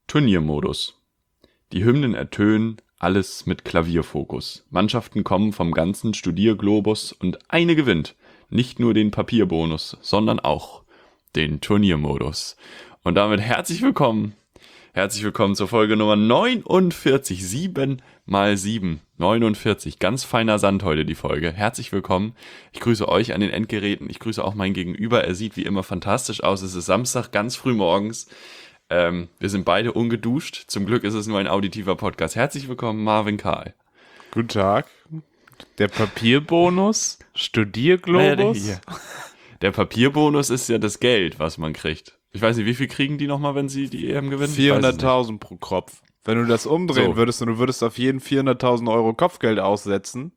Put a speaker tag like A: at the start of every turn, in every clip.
A: Turniermodus. Die Hymnen ertönen, alles mit Klavierfokus. Mannschaften kommen vom ganzen Studierglobus und eine gewinnt. Nicht nur den Papierbonus, sondern auch den Turniermodus. Und damit herzlich willkommen zur Folge Nummer 49. 7 mal 7. 49. Ganz feiner Sand heute die Folge. Herzlich willkommen. Ich grüße euch an den Endgeräten. Ich grüße auch mein Gegenüber. Er sieht wie immer fantastisch aus. Es ist Samstag, ganz früh morgens. Wir sind beide ungeduscht. Zum Glück ist es nur ein auditiver Podcast. Herzlich willkommen, Marvin Karl.
B: Guten Tag. Der Papierbonus, Studierglobus.
A: Der Papierbonus ist ja das Geld, was man kriegt. Ich weiß nicht, wie viel kriegen die nochmal, wenn sie die EM gewinnen?
B: 400.000 pro Kopf. Wenn du das umdrehen würdest und du würdest auf jeden 400.000 Euro Kopfgeld aussetzen,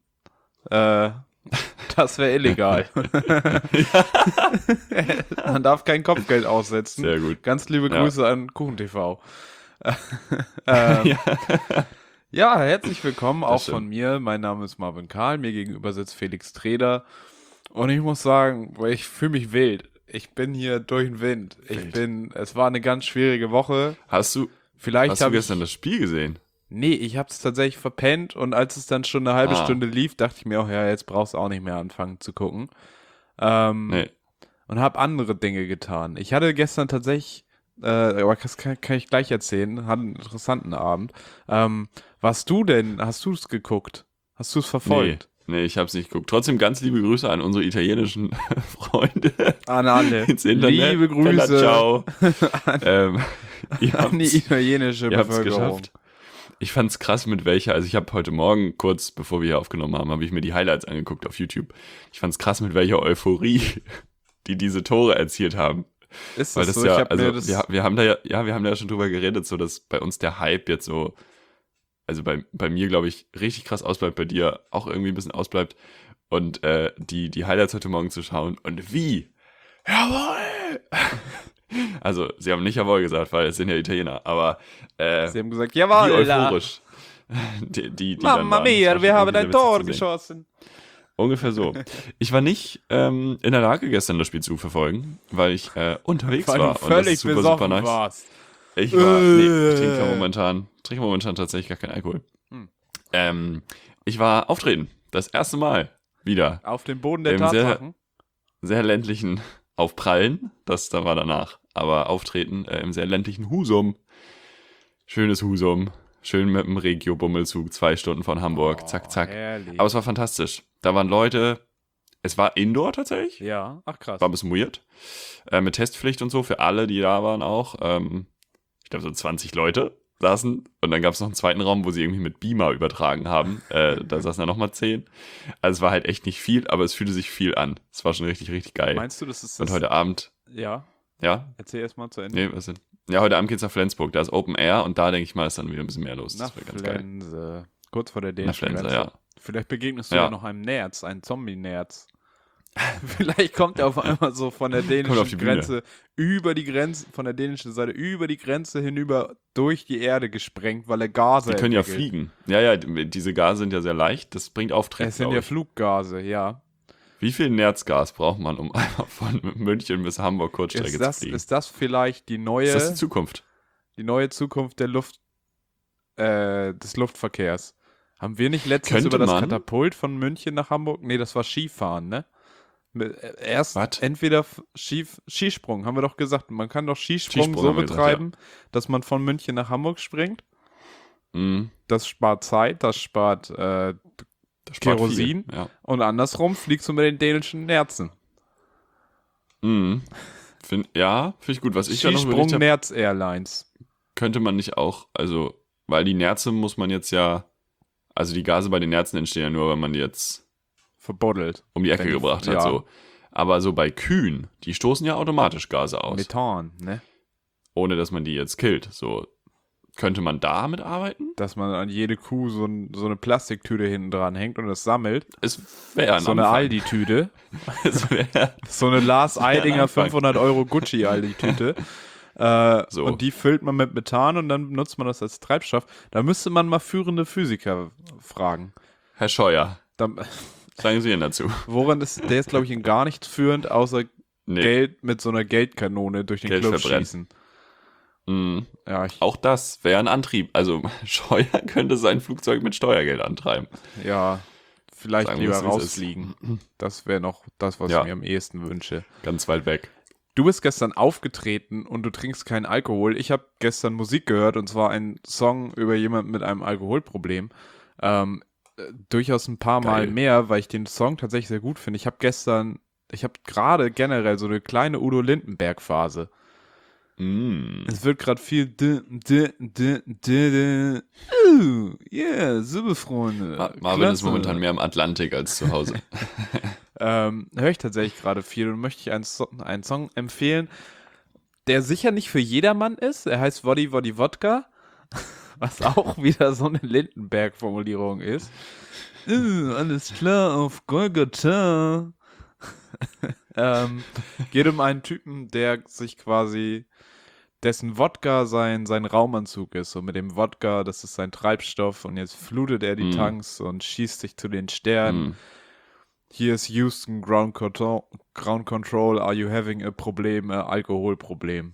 B: das wäre illegal. Man darf kein Kopfgeld aussetzen.
A: Sehr gut.
B: Ganz liebe Grüße an KuchenTV. Ja, herzlich willkommen auch von mir. Mein Name ist Marvin Karl. Mir gegenüber sitzt Felix Treder. Und ich muss sagen, ich fühle mich wild. Ich bin hier durch den Wind. Es war eine ganz schwierige Woche.
A: Hast du gestern das Spiel gesehen?
B: Nee, ich habe es tatsächlich verpennt und als es dann schon eine halbe Stunde lief, dachte ich mir auch, ja, jetzt brauchst du auch nicht mehr anfangen zu gucken. Und habe andere Dinge getan. Ich hatte gestern tatsächlich, aber das kann ich gleich erzählen, hatte einen interessanten Abend. Hast du es geguckt? Hast du es verfolgt?
A: Nee, ich habe es nicht geguckt. Trotzdem ganz liebe Grüße an unsere italienischen Freunde.
B: An alle.
A: Ins Internet.
B: Liebe Grüße.
A: Bella, ciao.
B: An die italienische Bevölkerung.
A: Geschafft. Ich fand's krass also ich habe heute Morgen, kurz bevor wir hier aufgenommen haben, habe ich mir die Highlights angeguckt auf YouTube. Ich fand's krass, mit welcher Euphorie die diese Tore erzielt haben.
B: Ist
A: das
B: das so?
A: ja, wir haben da ja schon drüber geredet, so dass bei uns der Hype jetzt so, also bei mir, glaube ich, richtig krass ausbleibt, bei dir auch irgendwie ein bisschen ausbleibt. Und die Highlights heute Morgen zu schauen und wie? Jawohl! Also, sie haben nicht jawohl gesagt, weil es sind ja Italiener, aber
B: sie haben gesagt, jawohl!
A: Wie euphorisch. Die
B: Mamma mia, wir haben ein Tor geschossen.
A: Ungefähr so. Ich war nicht in der Lage, gestern das Spiel zu verfolgen, weil ich unterwegs war.
B: Und völlig super nice. Warst.
A: Ich trinke momentan tatsächlich gar keinen Alkohol. Ich war auftreten. Das erste Mal wieder.
B: Auf dem Boden der Tatsachen?
A: Sehr ländlichen Aufprallen. Das war danach. Aber auftreten im sehr ländlichen Husum. Schönes Husum. Schön mit dem Regio-Bummelzug. 2 Stunden von Hamburg. Zack, zack.
B: Herrlich.
A: Aber es war fantastisch. Da waren Leute. Es war Indoor tatsächlich.
B: Ja, ach krass.
A: War ein bisschen weird. Mit Testpflicht und so für alle, die da waren auch. Ich glaube, so 20 Leute saßen. Und dann gab es noch einen zweiten Raum, wo sie irgendwie mit Beamer übertragen haben. Da saßen dann nochmal 10. Also es war halt echt nicht viel, aber es fühlte sich viel an. Es war schon richtig, richtig geil.
B: Meinst du, das ist das?
A: Und heute Abend.
B: Ja.
A: Ja?
B: Erzähl erst mal zu Ende.
A: Nee, was denn? Ja, heute Abend geht's nach Flensburg. Da ist Open Air und da denke ich mal, ist dann wieder ein bisschen mehr los.
B: Das wäre ganz geil. Kurz vor der dänischen
A: Flense,
B: Grenze.
A: ja.
B: Vielleicht begegnest du ja noch einem Nerz, einem Zombie-Nerz. Vielleicht kommt er auf einmal so von der dänischen Grenze über die Grenze, von der dänischen Seite über die Grenze hinüber durch die Erde gesprengt, weil er Gase
A: Die können
B: entwickelt.
A: ja fliegen. Ja, diese Gase sind ja sehr leicht. Das bringt Auftrieb.
B: Es sind ja Fluggase, ja.
A: Wie viel Nerzgas braucht man, um einmal von München bis Hamburg Kurzstrecke zu fliegen?
B: Ist das vielleicht die neue...
A: Ist das die Zukunft?
B: Die neue Zukunft der des Luftverkehrs. Haben wir nicht letztens über das Katapult von München nach Hamburg? Nee, das war Skifahren, ne? Entweder Skisprung, haben wir doch gesagt. Man kann doch Skisprung so betreiben, dass man von München nach Hamburg springt.
A: Mhm.
B: Das spart Zeit, das spart Kerosin.
A: Ja.
B: Und andersrum fliegst du mit den dänischen Nerzen.
A: Mhm. Finde ich gut. Was ich ja noch
B: Skisprung Nerz Airlines.
A: Könnte man nicht auch, also, weil die Nerze muss man jetzt ja, also die Gase bei den Nerzen entstehen ja nur, wenn man die jetzt
B: verbuddelt
A: um die Ecke gebracht hat. So. Aber so bei Kühen, die stoßen ja automatisch Gase aus.
B: Methan, ne?
A: Ohne dass man die jetzt killt. So, könnte man damit arbeiten?
B: Dass man an jede Kuh so eine Plastiktüte hinten dran hängt und das sammelt.
A: Es wäre
B: so eine Aldi-Tüte. So eine Lars Eidinger 500 € Gucci-Aldi-Tüte. So. Und die füllt man mit Methan und dann benutzt man das als Treibstoff. Da müsste man mal führende Physiker fragen.
A: Herr Scheuer, sagen Sie ihn dazu.
B: Der ist, glaube ich, in gar nichts führend, außer Geld mit so einer Geldkanone durch den Club schießen. Ja,
A: Auch das wäre ein Antrieb. Also Scheuer könnte sein Flugzeug mit Steuergeld antreiben.
B: ja, vielleicht
A: Sagen wir
B: lieber
A: es, wie es ist.
B: rausfliegen. Das wäre noch das, was
A: Ja.
B: ich mir am ehesten wünsche.
A: Ganz weit weg.
B: Du bist gestern aufgetreten und du trinkst keinen Alkohol. Ich habe gestern Musik gehört und zwar einen Song über jemanden mit einem Alkoholproblem. Durchaus ein paar Mal
A: Geil.
B: mehr, weil ich den Song tatsächlich sehr gut finde. Ich habe gerade generell so eine kleine Udo Lindenberg-Phase. Es wird gerade viel yeah, super Freunde.
A: Marvin ist momentan mehr im Atlantik als zu Hause.
B: Höre ich tatsächlich gerade viel und möchte ich einen Song empfehlen, der sicher nicht für jedermann ist. Er heißt Woddy Woddy Wodka, was auch wieder so eine Lindenberg-Formulierung ist. Alles klar auf Golgatha. Geht um einen Typen, der sich quasi, dessen Wodka sein Raumanzug ist. Und mit dem Wodka, das ist sein Treibstoff. Und jetzt flutet er die Tanks und schießt sich zu den Sternen. Hier ist Houston, Ground Control, are you having a Problem, Alkoholproblem.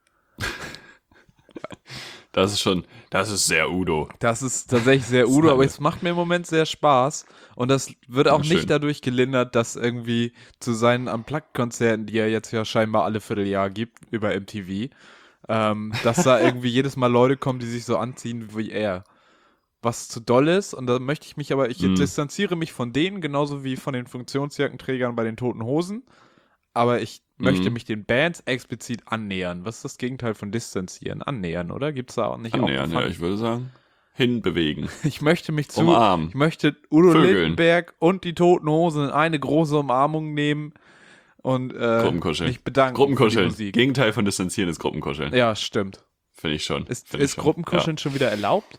A: Das ist sehr Udo.
B: Das ist tatsächlich sehr Udo, aber es macht mir im Moment sehr Spaß. Und das wird auch
A: Schön.
B: nicht dadurch gelindert, dass irgendwie zu seinen Unplugged-Konzerten, die er jetzt ja scheinbar alle Vierteljahr gibt, über MTV, dass da irgendwie jedes Mal Leute kommen, die sich so anziehen wie er. Was zu doll ist, und da möchte ich mich aber, ich distanziere mich von denen, genauso wie von den Funktionsjackenträgern bei den Toten Hosen, aber ich möchte mich den Bands explizit annähern. Was ist das Gegenteil von distanzieren? Annähern, oder? Gibt's da auch nicht
A: Annähern, ja, ich würde sagen, hinbewegen.
B: Ich möchte mich
A: Umarmen.
B: Ich möchte Udo
A: Vögeln.
B: Lindenberg und die Toten Hosen in eine große Umarmung nehmen und
A: Gruppenkuscheln.
B: mich bedanken für die
A: Gruppenkuscheln.
B: Musik.
A: Gegenteil von distanzieren ist Gruppenkuscheln.
B: Ja, stimmt.
A: Finde ich schon.
B: Ist
A: Find ich schon.
B: Gruppenkuscheln schon wieder erlaubt?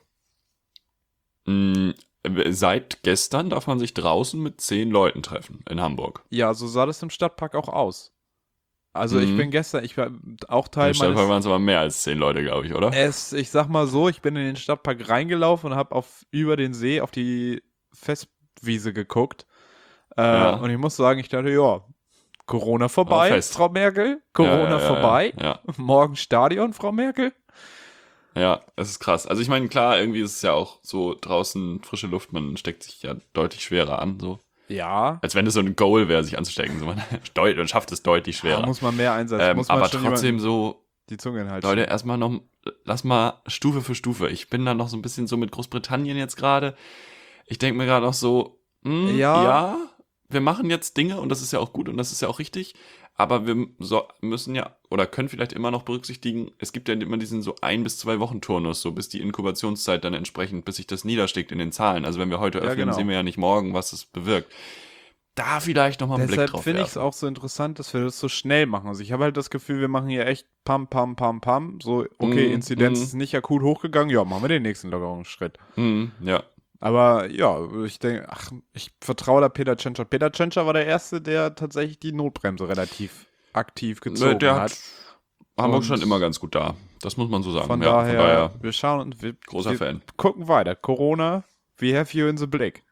A: Ja. Seit gestern darf man sich draußen mit 10 Leuten treffen in Hamburg.
B: Ja, so sah das im Stadtpark auch aus. Also ich war auch Teil
A: In Stadtpark waren es aber mehr als 10 Leute, glaube ich, oder?
B: ich sag mal so, ich bin in den Stadtpark reingelaufen und habe über den See auf die Festwiese geguckt. Und ich muss sagen, ich dachte, ja, Corona vorbei,
A: fest.
B: Frau Merkel. Corona vorbei.
A: Ja.
B: Morgen Stadion, Frau Merkel.
A: Ja, es ist krass. Also ich meine, klar, irgendwie ist es ja auch so draußen frische Luft, man steckt sich ja deutlich schwerer an, so.
B: Ja.
A: Als wenn das so ein Goal wäre, sich anzustecken. So, man schafft es deutlich schwerer.
B: Da muss man mehr einsetzen. Muss man
A: aber
B: schon
A: trotzdem so,
B: die Zunge hinhalten.
A: Leute, erstmal noch, lass mal Stufe für Stufe. Ich bin da noch so ein bisschen so mit Großbritannien jetzt gerade. Ich denke mir gerade noch so, ja, wir machen jetzt Dinge und das ist ja auch gut und das ist ja auch richtig. Aber wir müssen ja oder können vielleicht immer noch berücksichtigen, es gibt ja immer diesen so 1 bis 2 Wochen Turnus, so bis die Inkubationszeit dann entsprechend, bis sich das niederschlägt in den Zahlen. Also wenn wir heute öffnen,
B: genau.
A: sehen wir ja nicht morgen, was es bewirkt. Da vielleicht nochmal einen Blick
B: Deshalb
A: drauf
B: finde ich es
A: werfen.
B: auch so interessant, dass wir das so schnell machen. Also ich habe halt das Gefühl, wir machen hier echt pam, pam, pam, pam. So, okay, Inzidenz ist nicht akut hochgegangen, ja, machen wir den nächsten Lockerungsschritt.
A: Ja.
B: Aber ja, ich denke, ich vertraue da Peter Tschentscher. Peter Tschentscher war der Erste, der tatsächlich die Notbremse relativ aktiv gezogen
A: Der
B: hat.
A: hat Hamburg
B: Und
A: stand immer ganz gut da. Das muss man so sagen.
B: Von
A: Ja,
B: daher, wir schauen und wir
A: Fan.
B: gucken weiter. Corona, we have you in the blick.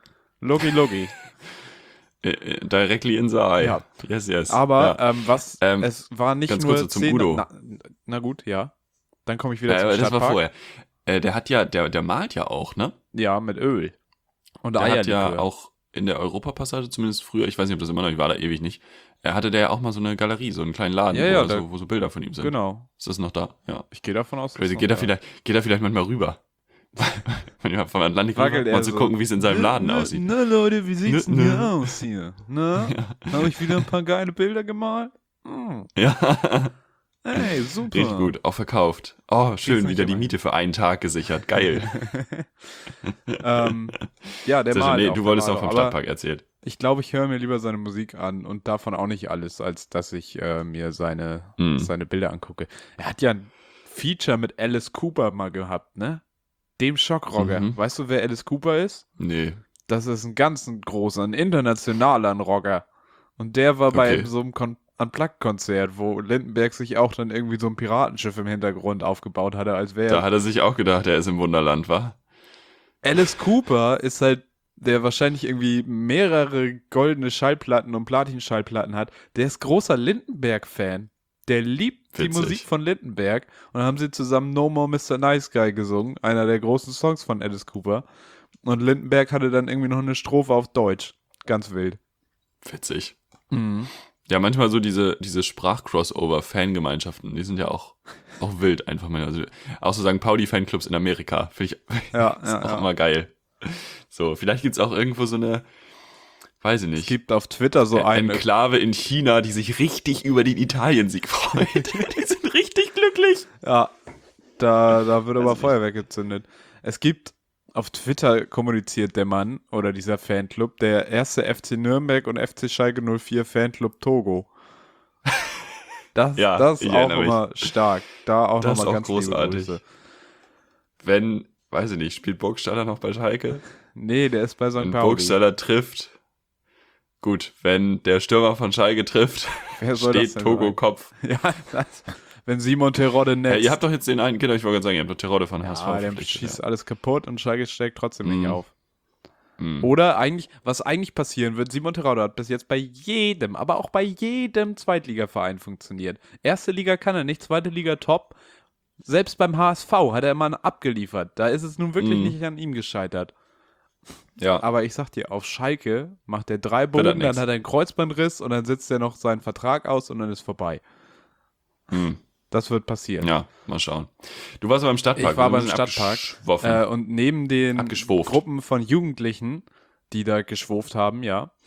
B: Logi.
A: Directly in the eye.
B: Ja.
A: Yes.
B: Aber
A: ja.
B: es war nicht
A: ganz
B: nur
A: kurz zum
B: 10
A: Udo.
B: Na gut, ja. Dann komme ich wieder zum
A: Das
B: Stadtpark.
A: war vorher. Der hat ja, der malt ja auch, ne?
B: Ja, mit Öl. Und
A: Der hat
B: Eierlikör.
A: ja auch in der Europapassage, zumindest früher, ich weiß nicht, ob das immer noch, ich war da ewig nicht, hatte der ja auch mal so eine Galerie, so einen kleinen Laden, wo so Bilder von ihm sind.
B: Genau.
A: Ist das noch da? Ja.
B: Ich gehe davon aus,
A: Crazy. Geht da vielleicht manchmal rüber. Wenn ihr vom Atlantik
B: Wackelt
A: rüber,
B: er
A: mal zu
B: so.
A: gucken, wie es in seinem Laden aussieht.
B: Na Leute, wie sieht's denn
A: Nö.
B: hier aus hier? Na? Habe ich wieder ein paar geile Bilder gemalt?
A: Ja.
B: Hey, super.
A: Richtig gut, auch verkauft. Oh, schön,
B: nicht
A: wieder die
B: immer.
A: Miete für einen Tag gesichert. Geil.
B: Ja, der
A: Sehr schön.
B: malt
A: Nee,
B: auch,
A: du
B: der
A: wolltest
B: malt
A: auch vom
B: Aber
A: Stadtpark erzählt.
B: Ich glaube, ich höre mir lieber seine Musik an und davon auch nicht alles, als dass ich mir seine Bilder angucke. Er hat ja ein Feature mit Alice Cooper mal gehabt, ne? Dem Schockrocker. Weißt du, wer Alice Cooper ist?
A: Nee.
B: Das ist ein großer, ein internationaler Rocker. Und der war bei so einem Unplugged-Konzert, wo Lindenberg sich auch dann irgendwie so ein Piratenschiff im Hintergrund aufgebaut hatte, als wäre
A: Da hat er sich auch gedacht, er ist im Wunderland, wa?
B: Alice Cooper ist halt, der wahrscheinlich irgendwie mehrere goldene Schallplatten und Platin-Schallplatten hat, der ist großer Lindenberg-Fan. Der liebt die Musik von Lindenberg. Und dann haben sie zusammen No More Mr. Nice Guy gesungen, einer der großen Songs von Alice Cooper. Und Lindenberg hatte dann irgendwie noch eine Strophe auf Deutsch. Ganz wild.
A: Witzig. Mhm. Ja, manchmal so diese Sprach-Crossover-Fangemeinschaften, die sind ja auch wild einfach mal. Also auch so St. Pauli-Fanclubs in Amerika, finde ich auch immer geil. So, vielleicht gibt's auch irgendwo so eine, weiß ich nicht.
B: Es gibt auf Twitter so eine
A: Enklave in China, die sich richtig über den Italiensieg freut. Die sind richtig glücklich.
B: Ja, da wird aber Feuerwerk gezündet. Es gibt auf Twitter kommuniziert der Mann oder dieser Fanclub, der erste FC Nürnberg und FC Schalke 04 Fanclub Togo. Das ist auch immer stark. Da auch nochmal ganz
A: großartig. Liebe Grüße. Wenn, weiß ich nicht, spielt Burgstaller noch bei Schalke?
B: Nee, der ist bei St. Pauli.
A: Wenn Burgstaller trifft, gut, wenn der Stürmer von Schalke trifft, steht Togo Kopf.
B: Ja, wenn Simon Terodde netzt.
A: Ja, ihr habt doch jetzt den einen, genau, ich wollte gerade sagen, ihr habt doch Terodde von HSV.
B: Ja, der schießt alles kaputt und Schalke steigt trotzdem nicht auf. Oder was eigentlich passieren wird, Simon Terodde hat bis jetzt bei jedem, aber auch bei jedem Zweitligaverein funktioniert. Erste Liga kann er nicht, zweite Liga top. Selbst beim HSV hat er immer abgeliefert. Da ist es nun wirklich nicht an ihm gescheitert. Ja. Aber ich sag dir, auf Schalke macht er 3 Bogen, dann hat er einen Kreuzbandriss und dann sitzt er noch seinen Vertrag aus und dann ist vorbei. Das wird passieren.
A: Ja, mal schauen. Du warst beim Stadtpark.
B: Ich war beim Stadtpark und neben den Gruppen von Jugendlichen, die da geschwurft haben,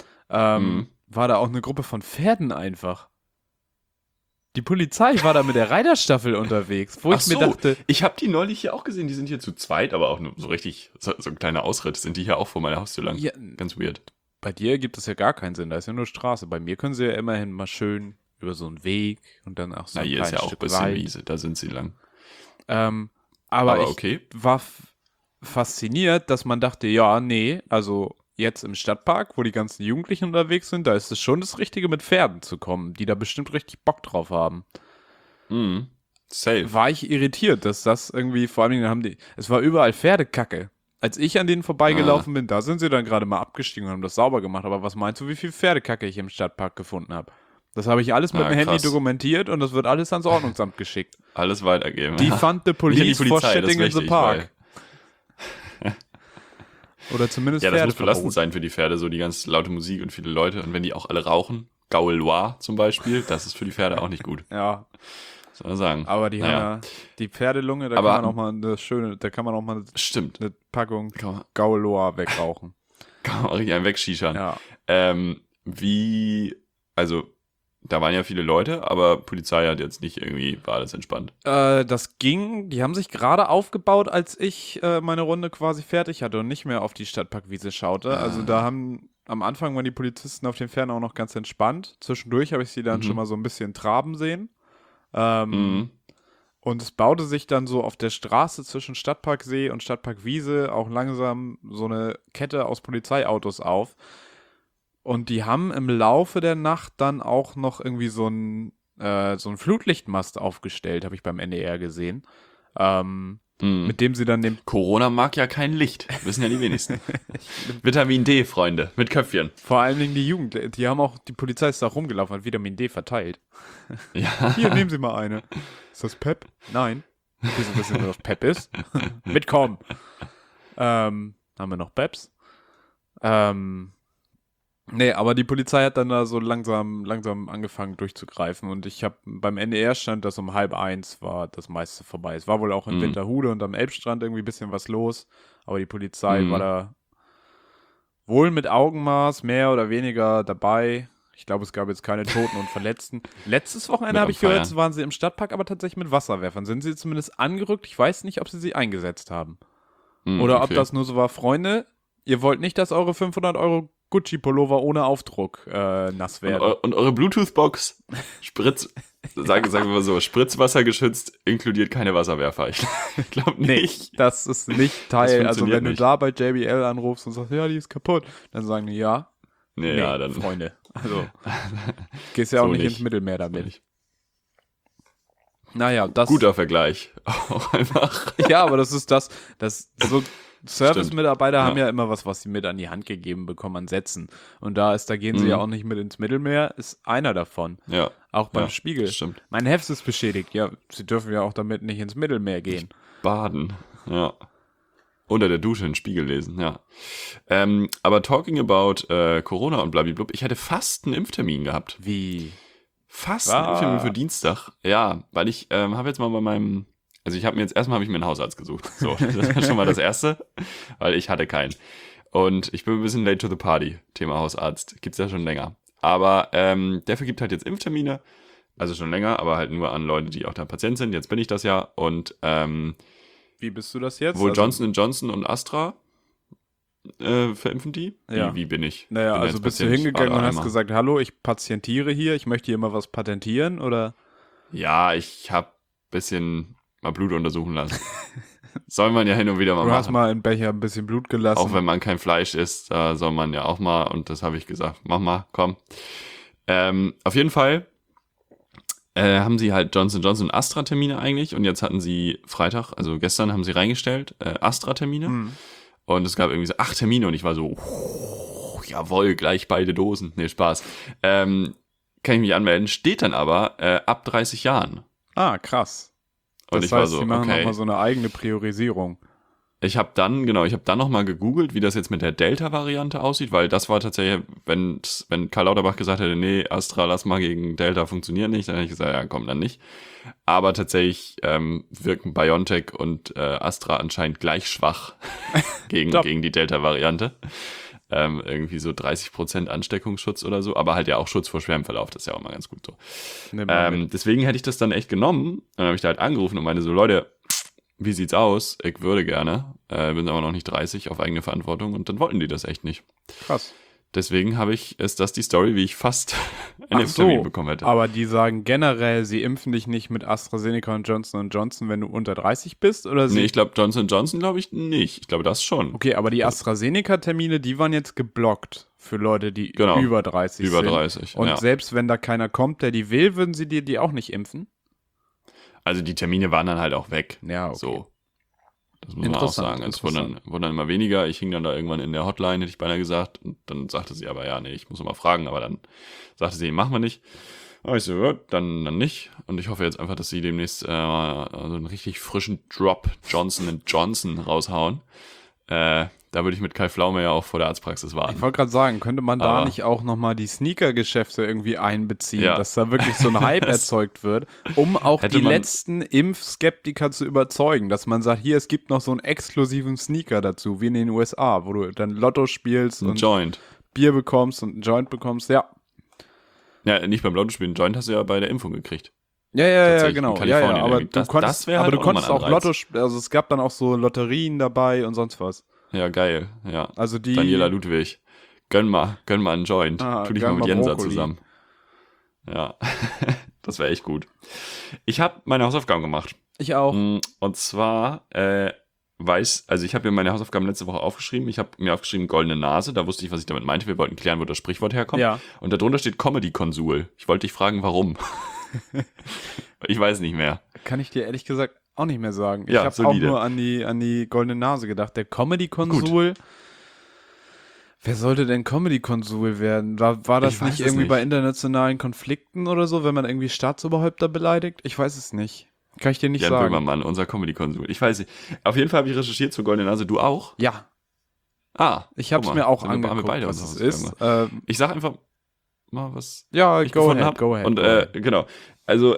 B: war da auch eine Gruppe von Pferden einfach. Die Polizei war da mit der Reiterstaffel unterwegs, wo ich mir dachte...
A: Ich habe die neulich hier auch gesehen, die sind hier zu zweit, aber auch nur so richtig, so ein kleiner Ausritt, sind die hier auch vor meiner Haustür lang. Ja, ganz weird.
B: Bei dir gibt es ja gar keinen Sinn, da ist ja nur Straße. Bei mir können sie ja immerhin mal schön über so einen Weg und dann auch so ein kleines Stück Wald. Hier ist ja auch ein bisschen
A: Wiese, da sind sie lang.
B: Aber ich war fasziniert, dass man dachte, ja, nee, also jetzt im Stadtpark, wo die ganzen Jugendlichen unterwegs sind, da ist es schon das Richtige, mit Pferden zu kommen, die da bestimmt richtig Bock drauf haben.
A: Safe.
B: War ich irritiert, dass das irgendwie, vor allem es war überall Pferdekacke. Als ich an denen vorbeigelaufen bin, da sind sie dann gerade mal abgestiegen und haben das sauber gemacht. Aber was meinst du, wie viel Pferdekacke ich im Stadtpark gefunden habe? Das habe ich alles mit dem Handy dokumentiert und das wird alles ans Ordnungsamt geschickt.
A: Alles weitergeben.
B: Die fand the police for shitting in the park. Oder zumindest
A: das muss belastend sein für die Pferde, so die ganz laute Musik und viele Leute. Und wenn die auch alle rauchen, Gaul Loire zum Beispiel, das ist für die Pferde auch nicht gut.
B: Ja.
A: Soll man sagen.
B: Aber die haben ja die Pferdelunge, da kann man auch mal eine Packung Gaul Loire wegrauchen.
A: Kann man auch richtig einen wegschichern.
B: Ja.
A: Also da waren ja viele Leute, aber Polizei hat jetzt nicht irgendwie, war alles entspannt.
B: Das ging, die haben sich gerade aufgebaut, als ich meine Runde quasi fertig hatte und nicht mehr auf die Stadtparkwiese schaute. Also am Anfang waren die Polizisten auf den Pferden auch noch ganz entspannt. Zwischendurch habe ich sie dann schon mal so ein bisschen traben sehen. Und es baute sich dann so auf der Straße zwischen Stadtparksee und Stadtparkwiese auch langsam so eine Kette aus Polizeiautos auf. Und die haben im Laufe der Nacht dann auch noch irgendwie so ein Flutlichtmast aufgestellt, habe ich beim NDR gesehen. Mit dem sie dann
A: Corona mag ja kein Licht, wissen ja die wenigsten. Vitamin D, Freunde, mit Köpfchen.
B: Vor allen Dingen die Jugend, die Polizei ist da rumgelaufen, hat Vitamin D verteilt. Ja. Hier, nehmen Sie mal eine. Ist das Pep? Nein. Wieso wissen Sie, was Pep ist? Mitkommen. Haben wir noch Peps? Nee, aber die Polizei hat dann da so langsam angefangen durchzugreifen und ich habe beim NDR stand, dass um 12:30 war das meiste vorbei. Es war wohl auch in Winterhude und am Elbstrand irgendwie ein bisschen was los, aber die Polizei war da wohl mit Augenmaß mehr oder weniger dabei. Ich glaube, es gab jetzt keine Toten und Verletzten. Letztes Wochenende habe ich gehört, waren sie im Stadtpark, aber tatsächlich mit Wasserwerfern. Sind sie zumindest angerückt? Ich weiß nicht, ob sie eingesetzt haben. Oder ob das nur so war, Freunde, ihr wollt nicht, dass eure 500 € Gucci-Pullover ohne Aufdruck nass werden.
A: Und eure Bluetooth-Box, sagen wir mal so, Spritzwasser geschützt, inkludiert keine Wasserwerfer. Ich glaube nicht.
B: Nee, das ist nicht Teil. Also wenn du da bei JBL anrufst und sagst, ja, die ist kaputt, dann sagen die ja.
A: Nee, ja, dann.
B: Freunde. Also, gehst ja auch nicht ins Mittelmeer damit. Nicht. Naja, das.
A: Guter Vergleich. Auch einfach.
B: Ja, aber das ist so Service-Mitarbeiter haben ja immer was sie mit an die Hand gegeben bekommen an Sätzen. Und da gehen sie ja auch nicht mit ins Mittelmeer, ist einer davon.
A: Ja.
B: Auch beim Spiegel.
A: Stimmt.
B: Mein Heft ist beschädigt. Ja, sie dürfen ja auch damit nicht ins Mittelmeer gehen.
A: Baden, ja. Unter der Dusche einen Spiegel lesen, ja. Aber talking about Corona und blablabla, ich hätte fast einen Impftermin gehabt.
B: Wie?
A: Fast einen Impftermin für Dienstag. Ja, weil ich habe jetzt mal bei meinem, also ich habe mir einen Hausarzt gesucht. So, das war schon mal das Erste, weil ich hatte keinen. Und ich bin ein bisschen late to the party, Thema Hausarzt. Gibt's ja schon länger. Aber der vergibt halt jetzt Impftermine, also schon länger, aber halt nur an Leute, die auch da Patient sind. Jetzt bin ich das ja und
B: wie bist du das jetzt?
A: Wohl Johnson & Johnson und Astra verimpfen die?
B: Ja.
A: Wie bin ich?
B: Naja,
A: bin
B: also bist du hingegangen und hast gesagt, hallo, ich patientiere hier, ich möchte hier mal was patentieren, oder?
A: Ja, ich habe ein bisschen mal Blut untersuchen lassen. Soll man ja hin und wieder mal machen.
B: Du hast mal im Becher ein bisschen Blut gelassen.
A: Auch wenn man kein Fleisch isst, soll man ja auch mal, und das habe ich gesagt, mach mal, komm. Auf jeden Fall haben sie halt Johnson & Johnson und Astra-Termine eigentlich, und jetzt hatten sie Freitag, also gestern haben sie reingestellt, Astra-Termine, und es gab irgendwie so 8 Termine und ich war so, jawohl, gleich beide Dosen, nee, Spaß. Kann ich mich anmelden, steht dann aber ab 30 Jahren.
B: Ah, krass.
A: Und
B: das
A: ich war
B: heißt,
A: so,
B: sie machen
A: okay.
B: nochmal so eine eigene Priorisierung.
A: Ich habe dann nochmal gegoogelt, wie das jetzt mit der Delta-Variante aussieht, weil das war tatsächlich, wenn Karl Lauterbach gesagt hätte, nee, Astra, lass mal gegen Delta, funktioniert nicht, dann hätte ich gesagt, ja, komm, dann nicht. Aber tatsächlich wirken BioNTech und Astra anscheinend gleich schwach gegen die Delta-Variante. Irgendwie so 30% Ansteckungsschutz oder so, aber halt ja auch Schutz vor schwerem Verlauf, das ist ja auch mal ganz gut so. Deswegen hätte ich das dann echt genommen, dann habe ich da halt angerufen und meinte so, Leute, wie sieht's aus? Ich würde gerne, bin aber noch nicht 30, auf eigene Verantwortung, und dann wollten die das echt nicht.
B: Krass.
A: Deswegen ist das die Story, wie ich fast einen Impftermin bekommen hätte.
B: Aber die sagen generell, sie impfen dich nicht mit AstraZeneca und Johnson & Johnson, wenn du unter 30 bist? Oder
A: nee, ich glaube Johnson & Johnson glaube ich nicht. Ich glaube das schon.
B: Okay, aber die AstraZeneca-Termine, die waren jetzt geblockt für Leute, die über 30 sind.
A: Über 30,
B: Und selbst wenn da keiner kommt, der die will, würden sie dir die auch nicht impfen?
A: Also die Termine waren dann halt auch weg.
B: Ja, okay.
A: So. Das muss man auch sagen. Es wurden dann immer weniger. Ich hing dann da irgendwann in der Hotline, hätte ich beinahe gesagt. Und dann sagte sie aber, ja, nee, ich muss noch mal fragen. Aber dann sagte sie, machen wir nicht. Aber ich so, ja, dann nicht. Und ich hoffe jetzt einfach, dass sie demnächst so einen richtig frischen Drop Johnson & Johnson raushauen. Da würde ich mit Kai Pflaume ja auch vor der Arztpraxis warten.
B: Ich wollte gerade sagen, könnte man da nicht auch nochmal die Sneaker-Geschäfte irgendwie einbeziehen, dass da wirklich so ein Hype erzeugt wird, um auch die letzten Impfskeptiker zu überzeugen, dass man sagt, hier, es gibt noch so einen exklusiven Sneaker dazu, wie in den USA, wo du dann Lotto spielst und
A: Joint.
B: Bier bekommst und einen Joint bekommst, ja.
A: Ja, nicht beim Lotto spielen, einen Joint hast du ja bei der Impfung gekriegt.
B: Ja, genau.
A: Ja,
B: aber du konntest auch Lotto, also es gab dann auch so Lotterien dabei und sonst was.
A: Ja, geil, ja.
B: Also die
A: Daniela Ludwig, gönn mal einen Joint. Tu dich mal mit Jensa zusammen. Ja, das wäre echt gut. Ich habe meine Hausaufgaben gemacht.
B: Ich auch.
A: Und zwar ich habe mir meine Hausaufgaben letzte Woche aufgeschrieben. Ich habe mir aufgeschrieben goldene Nase, da wusste ich, was ich damit meinte. Wir wollten klären, wo das Sprichwort herkommt. Ja. Und darunter steht Comedy-Konsul. Ich wollte dich fragen, warum. Ich weiß nicht mehr.
B: Kann ich dir ehrlich gesagt auch nicht mehr sagen.
A: Ja,
B: ich habe auch nur an die goldene Nase gedacht. Der Comedy-Konsul. Wer sollte denn Comedy-Konsul werden? War das nicht irgendwie bei internationalen Konflikten oder so, wenn man irgendwie Staatsoberhäupter beleidigt? Ich weiß es nicht. Kann ich dir nicht sagen.
A: Jan Böhmermann, unser Comedy-Konsul. Ich weiß nicht. Auf jeden Fall habe ich recherchiert zur goldenen Nase. Du auch?
B: Ja.
A: Ich
B: habe es mir auch angeguckt,
A: beide
B: was es ist.
A: Ich sag einfach mal was.
B: Ja,
A: ich go ahead. Und genau. Also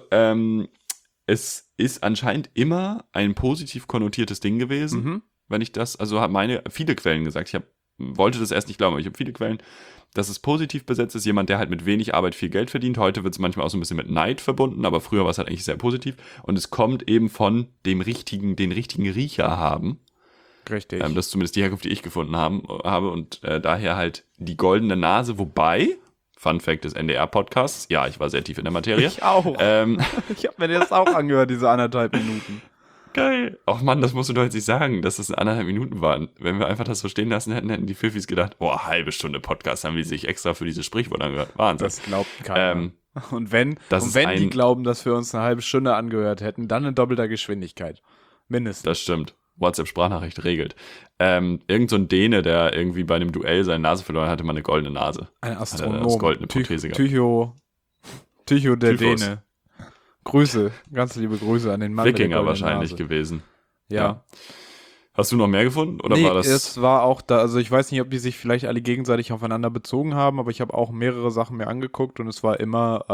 A: es ist anscheinend immer ein positiv konnotiertes Ding gewesen, wenn ich das, also habe viele Quellen gesagt. Ich wollte das erst nicht glauben, aber ich habe viele Quellen, dass es positiv besetzt ist, jemand, der halt mit wenig Arbeit viel Geld verdient. Heute wird es manchmal auch so ein bisschen mit Neid verbunden, aber früher war es halt eigentlich sehr positiv. Und es kommt eben von den richtigen Riecher haben.
B: Richtig.
A: Das ist zumindest die Herkunft, die ich gefunden habe. Und daher halt die goldene Nase, wobei, Fun Fact des NDR-Podcasts, ja, ich war sehr tief in der Materie.
B: Ich auch. Ich habe mir das auch angehört, diese 1,5 Minuten.
A: Geil. Och Mann, das musst du doch jetzt nicht sagen, dass das 1,5 Minuten waren. Wenn wir einfach das so stehen lassen hätten die Pfiffis gedacht, halbe Stunde Podcast haben die sich extra für dieses Sprichwort angehört. Wahnsinn.
B: Das glaubt keiner. Und wenn die glauben, dass wir uns eine halbe Stunde angehört hätten, dann in doppelter Geschwindigkeit. Mindestens.
A: Das stimmt. WhatsApp-Sprachnachricht regelt. Irgend so ein Däne, der irgendwie bei einem Duell seine Nase verloren hatte, mal eine goldene Nase.
B: Ein Astronom.
A: Hat er goldene Prothese gehabt.
B: Tycho der
A: Typhus.
B: Däne. Grüße, ganz liebe Grüße an den Mann mit der
A: Wikinger
B: goldenen
A: wahrscheinlich
B: Nase.
A: gewesen.
B: Ja.
A: Hast du noch mehr gefunden? Oder
B: Nee,
A: war das?
B: es war auch da, also ich weiß nicht, ob die sich vielleicht alle gegenseitig aufeinander bezogen haben, aber ich habe auch mehrere Sachen mir angeguckt und es war immer,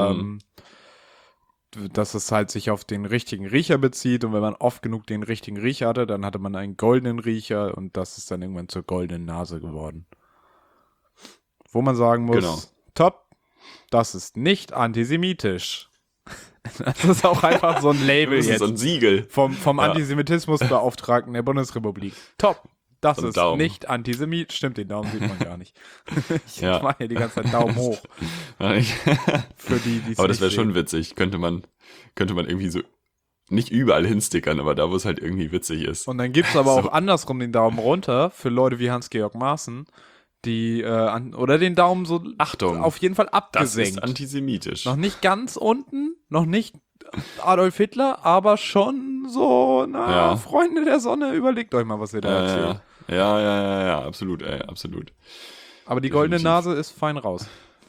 B: dass es halt sich auf den richtigen Riecher bezieht und wenn man oft genug den richtigen Riecher hatte, dann hatte man einen goldenen Riecher und das ist dann irgendwann zur goldenen Nase geworden. Wo man sagen muss,
A: Genau.
B: top, das ist nicht antisemitisch. Das ist auch einfach so ein Label
A: Das ist
B: jetzt.
A: so ein Siegel.
B: Vom Antisemitismusbeauftragten der Bundesrepublik. Top. Das
A: So ein
B: ist
A: Daumen.
B: nicht Antisemit. Stimmt, den Daumen sieht man gar nicht. Ich
A: Ja.
B: mache hier die ganze Zeit Daumen hoch. Für die es
A: Aber das
B: nicht
A: wäre schon
B: sehen.
A: witzig. Könnte man irgendwie so nicht überall hinstickern, aber da, wo es halt irgendwie witzig ist.
B: Und dann gibt es aber
A: So.
B: auch andersrum den Daumen runter für Leute wie Hans-Georg Maaßen, die oder den Daumen so
A: Achtung,
B: auf jeden Fall
A: das
B: abgesenkt.
A: ist antisemitisch.
B: Noch nicht ganz unten, noch nicht Adolf Hitler, aber schon so,
A: Ja.
B: Freunde der Sonne, überlegt euch mal, was ihr da erzählt.
A: Ja, absolut, absolut.
B: Aber die goldene
A: Definitiv.
B: Nase ist fein raus.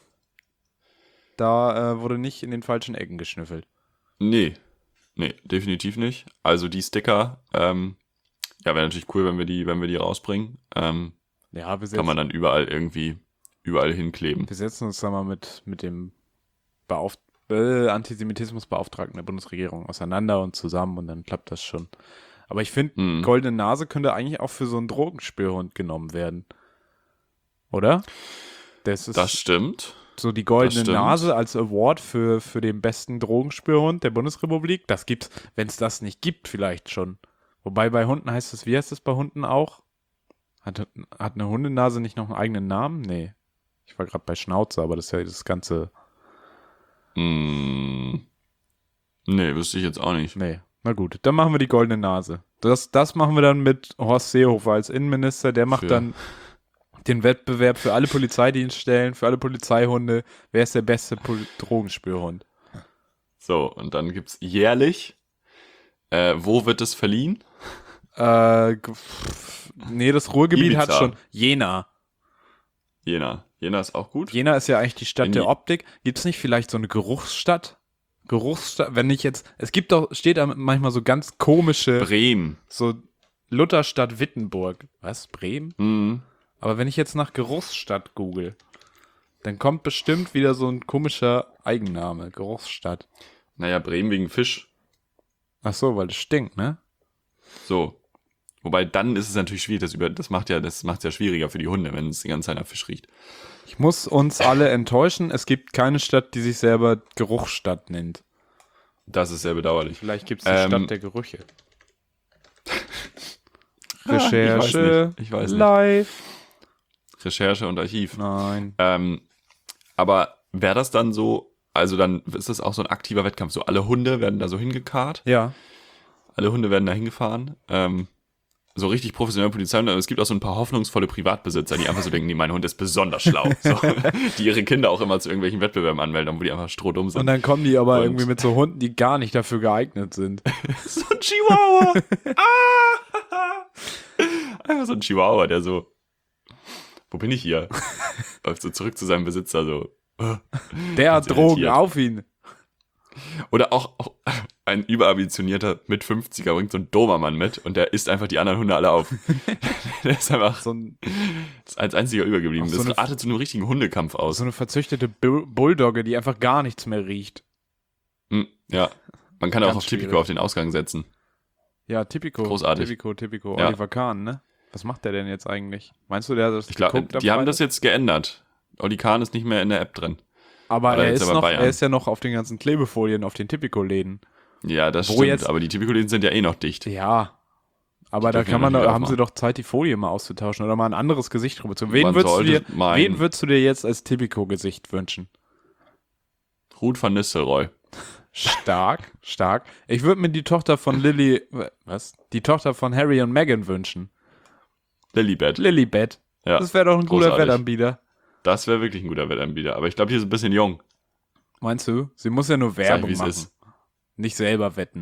B: Da wurde nicht in den falschen Ecken geschnüffelt.
A: Nee, definitiv nicht. Also die Sticker, wäre natürlich cool, wenn wir die rausbringen.
B: Ja, wir
A: Kann man dann überall hinkleben.
B: setzen uns da mal mit dem Antisemitismusbeauftragten der Bundesregierung auseinander und zusammen und dann klappt das schon. Aber ich finde, goldene Nase könnte eigentlich auch für so einen Drogenspürhund genommen werden. Oder? Das ist
A: Das stimmt.
B: so die goldene
A: das stimmt.
B: Nase als Award für den besten Drogenspürhund der Bundesrepublik. Das gibt's, wenn es das nicht gibt, vielleicht schon. Wobei bei Hunden heißt es, wie heißt es bei Hunden auch? Hat eine Hundenase nicht noch einen eigenen Namen? Nee. Ich war gerade bei Schnauze, aber das ist ja das ganze.
A: Nee, wüsste ich jetzt auch nicht.
B: Nee. Na gut, dann machen wir die goldene Nase. Das machen wir dann mit Horst Seehofer als Innenminister. Der macht
A: Für-
B: dann den Wettbewerb für alle Polizeidienststellen, für alle Polizeihunde. Wer ist der beste Drogenspürhund?
A: So, und dann gibt's jährlich, wo wird es verliehen?
B: Nee, das Ruhrgebiet
A: Ibiza.
B: hat schon Jena.
A: Jena. Jena ist auch gut.
B: Jena ist ja eigentlich die Stadt
A: Wenn
B: der
A: die-
B: Optik. Gibt es nicht vielleicht so eine Geruchsstadt? Wenn ich jetzt, steht da manchmal so ganz komische,
A: Bremen.
B: so Lutherstadt Wittenburg. Was? Bremen?
A: Mhm.
B: Aber wenn ich jetzt nach Geruchsstadt google, dann kommt bestimmt wieder so ein komischer Eigenname. Geruchsstadt.
A: Naja, Bremen wegen Fisch.
B: Ach so, weil es stinkt, ne?
A: So. Wobei dann ist es natürlich schwierig, das macht es ja schwieriger für die Hunde, wenn es die ganze Zeit nach Fisch riecht.
B: Ich muss uns alle enttäuschen. Es gibt keine Stadt, die sich selber Geruchsstadt nennt.
A: Das ist sehr bedauerlich.
B: Vielleicht gibt es die Stadt der Gerüche.
A: Ah,
B: Recherche.
A: ich weiß nicht.
B: Live.
A: Recherche und Archiv.
B: Nein.
A: Aber wäre das dann so, also dann ist das auch so ein aktiver Wettkampf, so alle Hunde werden da so hingekarrt,
B: Ja.
A: alle Hunde werden da hingefahren, so richtig professionelle Polizei, aber es gibt auch so ein paar hoffnungsvolle Privatbesitzer, die einfach so denken, nee, mein Hund ist besonders schlau, so, die ihre Kinder auch immer zu irgendwelchen Wettbewerben anmelden, wo die einfach strohdumm sind.
B: Und dann kommen die aber
A: Und-
B: irgendwie mit so Hunden, die gar nicht dafür geeignet sind.
A: So ein Chihuahua! Einfach so ein Chihuahua, der so, wo bin ich hier? Läuft so zurück zu seinem Besitzer, so.
B: Der hat
A: Ganz
B: Drogen,
A: irritiert.
B: auf ihn.
A: Oder auch ein überambitionierter Mit-50er bringt so ein Dobermann mit und der isst einfach die anderen Hunde alle auf. Der ist einfach
B: So,
A: als einziger übergeblieben.
B: Auch so
A: Das
B: eine-
A: artet zu einem richtigen Hundekampf aus.
B: so eine verzüchtete Bulldogge, die einfach gar nichts mehr riecht.
A: Ja, man kann auch
B: Ganz
A: auf Tipico
B: schwierig.
A: auf den Ausgang setzen.
B: Ja, Typico.
A: Großartig.
B: Typico.
A: Ja.
B: Oliver Kahn, ne? Was macht der denn jetzt eigentlich? Meinst du, der hat das
A: Ich glaube,
B: geguckt am
A: die haben
B: Freitag?
A: das jetzt geändert. Oli Kahn ist nicht mehr in der App drin.
B: Aber
A: Oder
B: er
A: jetzt
B: ist,
A: aber Bayern.
B: er ist ja noch auf den ganzen Klebefolien auf den Typico-Läden.
A: Ja, das
B: Wo
A: stimmt,
B: jetzt-
A: aber die Tipico-Läden sind ja eh noch dicht.
B: Ja. Aber
A: Die
B: da
A: dürfen
B: kann
A: ja
B: man,
A: noch nicht
B: haben sie
A: aufmachen.
B: doch Zeit, die Folie mal auszutauschen oder mal ein anderes Gesicht drüber zu.
A: Man
B: Wen
A: sollte meinen-
B: würdest du dir jetzt als Typico-Gesicht wünschen?
A: Ruth van Nistelrooy.
B: Stark. Ich würde mir die Tochter von Die Tochter von Harry und Meghan wünschen.
A: Lilibet.
B: Lilibet.
A: Ja,
B: Das wäre doch ein guter
A: großartig.
B: Wettanbieter.
A: Das wäre wirklich ein guter Wettanbieter. Aber ich glaube, die ist ein bisschen jung.
B: Meinst du? Sie muss ja nur
A: Sag ich,
B: Werbung
A: wie es
B: machen.
A: ist.
B: Nicht selber wetten.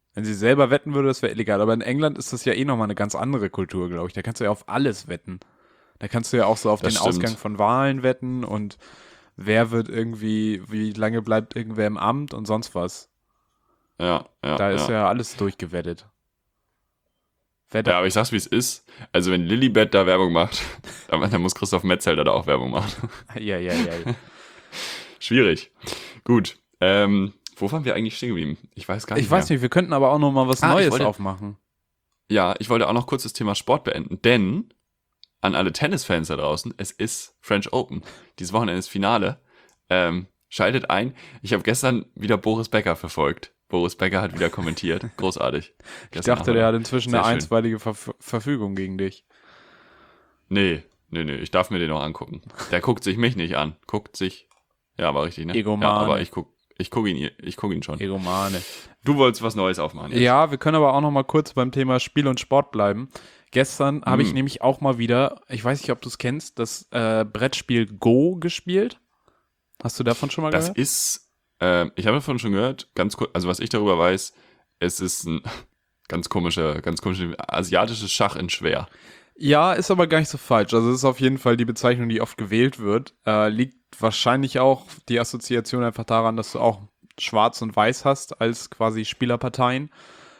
B: Wenn sie selber wetten würde, das wäre illegal. Aber in England ist das ja eh nochmal eine ganz andere Kultur, glaube ich. Da kannst du ja auf alles wetten. Da kannst du ja auch so auf
A: Das
B: den
A: stimmt.
B: Ausgang von Wahlen wetten und wer wird irgendwie, wie lange bleibt irgendwer im Amt und sonst was.
A: Ja.
B: Da ist ja alles durchgewettet.
A: Ja, aber ich sag's, wie es ist. Also wenn Lilibet da Werbung macht, dann muss Christoph Metzelder da auch Werbung machen.
B: Ja.
A: Schwierig. Gut. Wo waren wir eigentlich stehen geblieben? Ich weiß gar nicht
B: Ich weiß nicht, wir könnten aber auch noch mal was Neues aufmachen.
A: Ja, ich wollte auch noch kurz das Thema Sport beenden, denn an alle Tennisfans da draußen, es ist French Open. Dieses Wochenende ist Finale. Schaltet ein. Ich habe gestern wieder Boris Becker verfolgt. Boris Becker hat wieder kommentiert. Großartig.
B: Ich dachte, der hat inzwischen eine einstweilige Verfügung gegen dich.
A: Nee. Ich darf mir den noch angucken. Der guckt sich mich nicht an. Ja, war richtig, ne?
B: Egomane.
A: Ja, aber ich guck ihn schon.
B: Egomane.
A: Du wolltest was Neues aufmachen jetzt.
B: Ja, wir können aber auch noch mal kurz beim Thema Spiel und Sport bleiben. Gestern habe ich nämlich auch mal wieder, ich weiß nicht, ob du es kennst, das Brettspiel Go gespielt. Hast du davon schon mal gehört?
A: Ich habe davon schon gehört, ganz kurz, also was ich darüber weiß, es ist ein ganz komisches asiatisches Schach in schwer.
B: Ja, ist aber gar nicht so falsch. Also es ist auf jeden Fall die Bezeichnung, die oft gewählt wird. Liegt wahrscheinlich auch die Assoziation einfach daran, dass du auch Schwarz und Weiß hast als quasi Spielerparteien.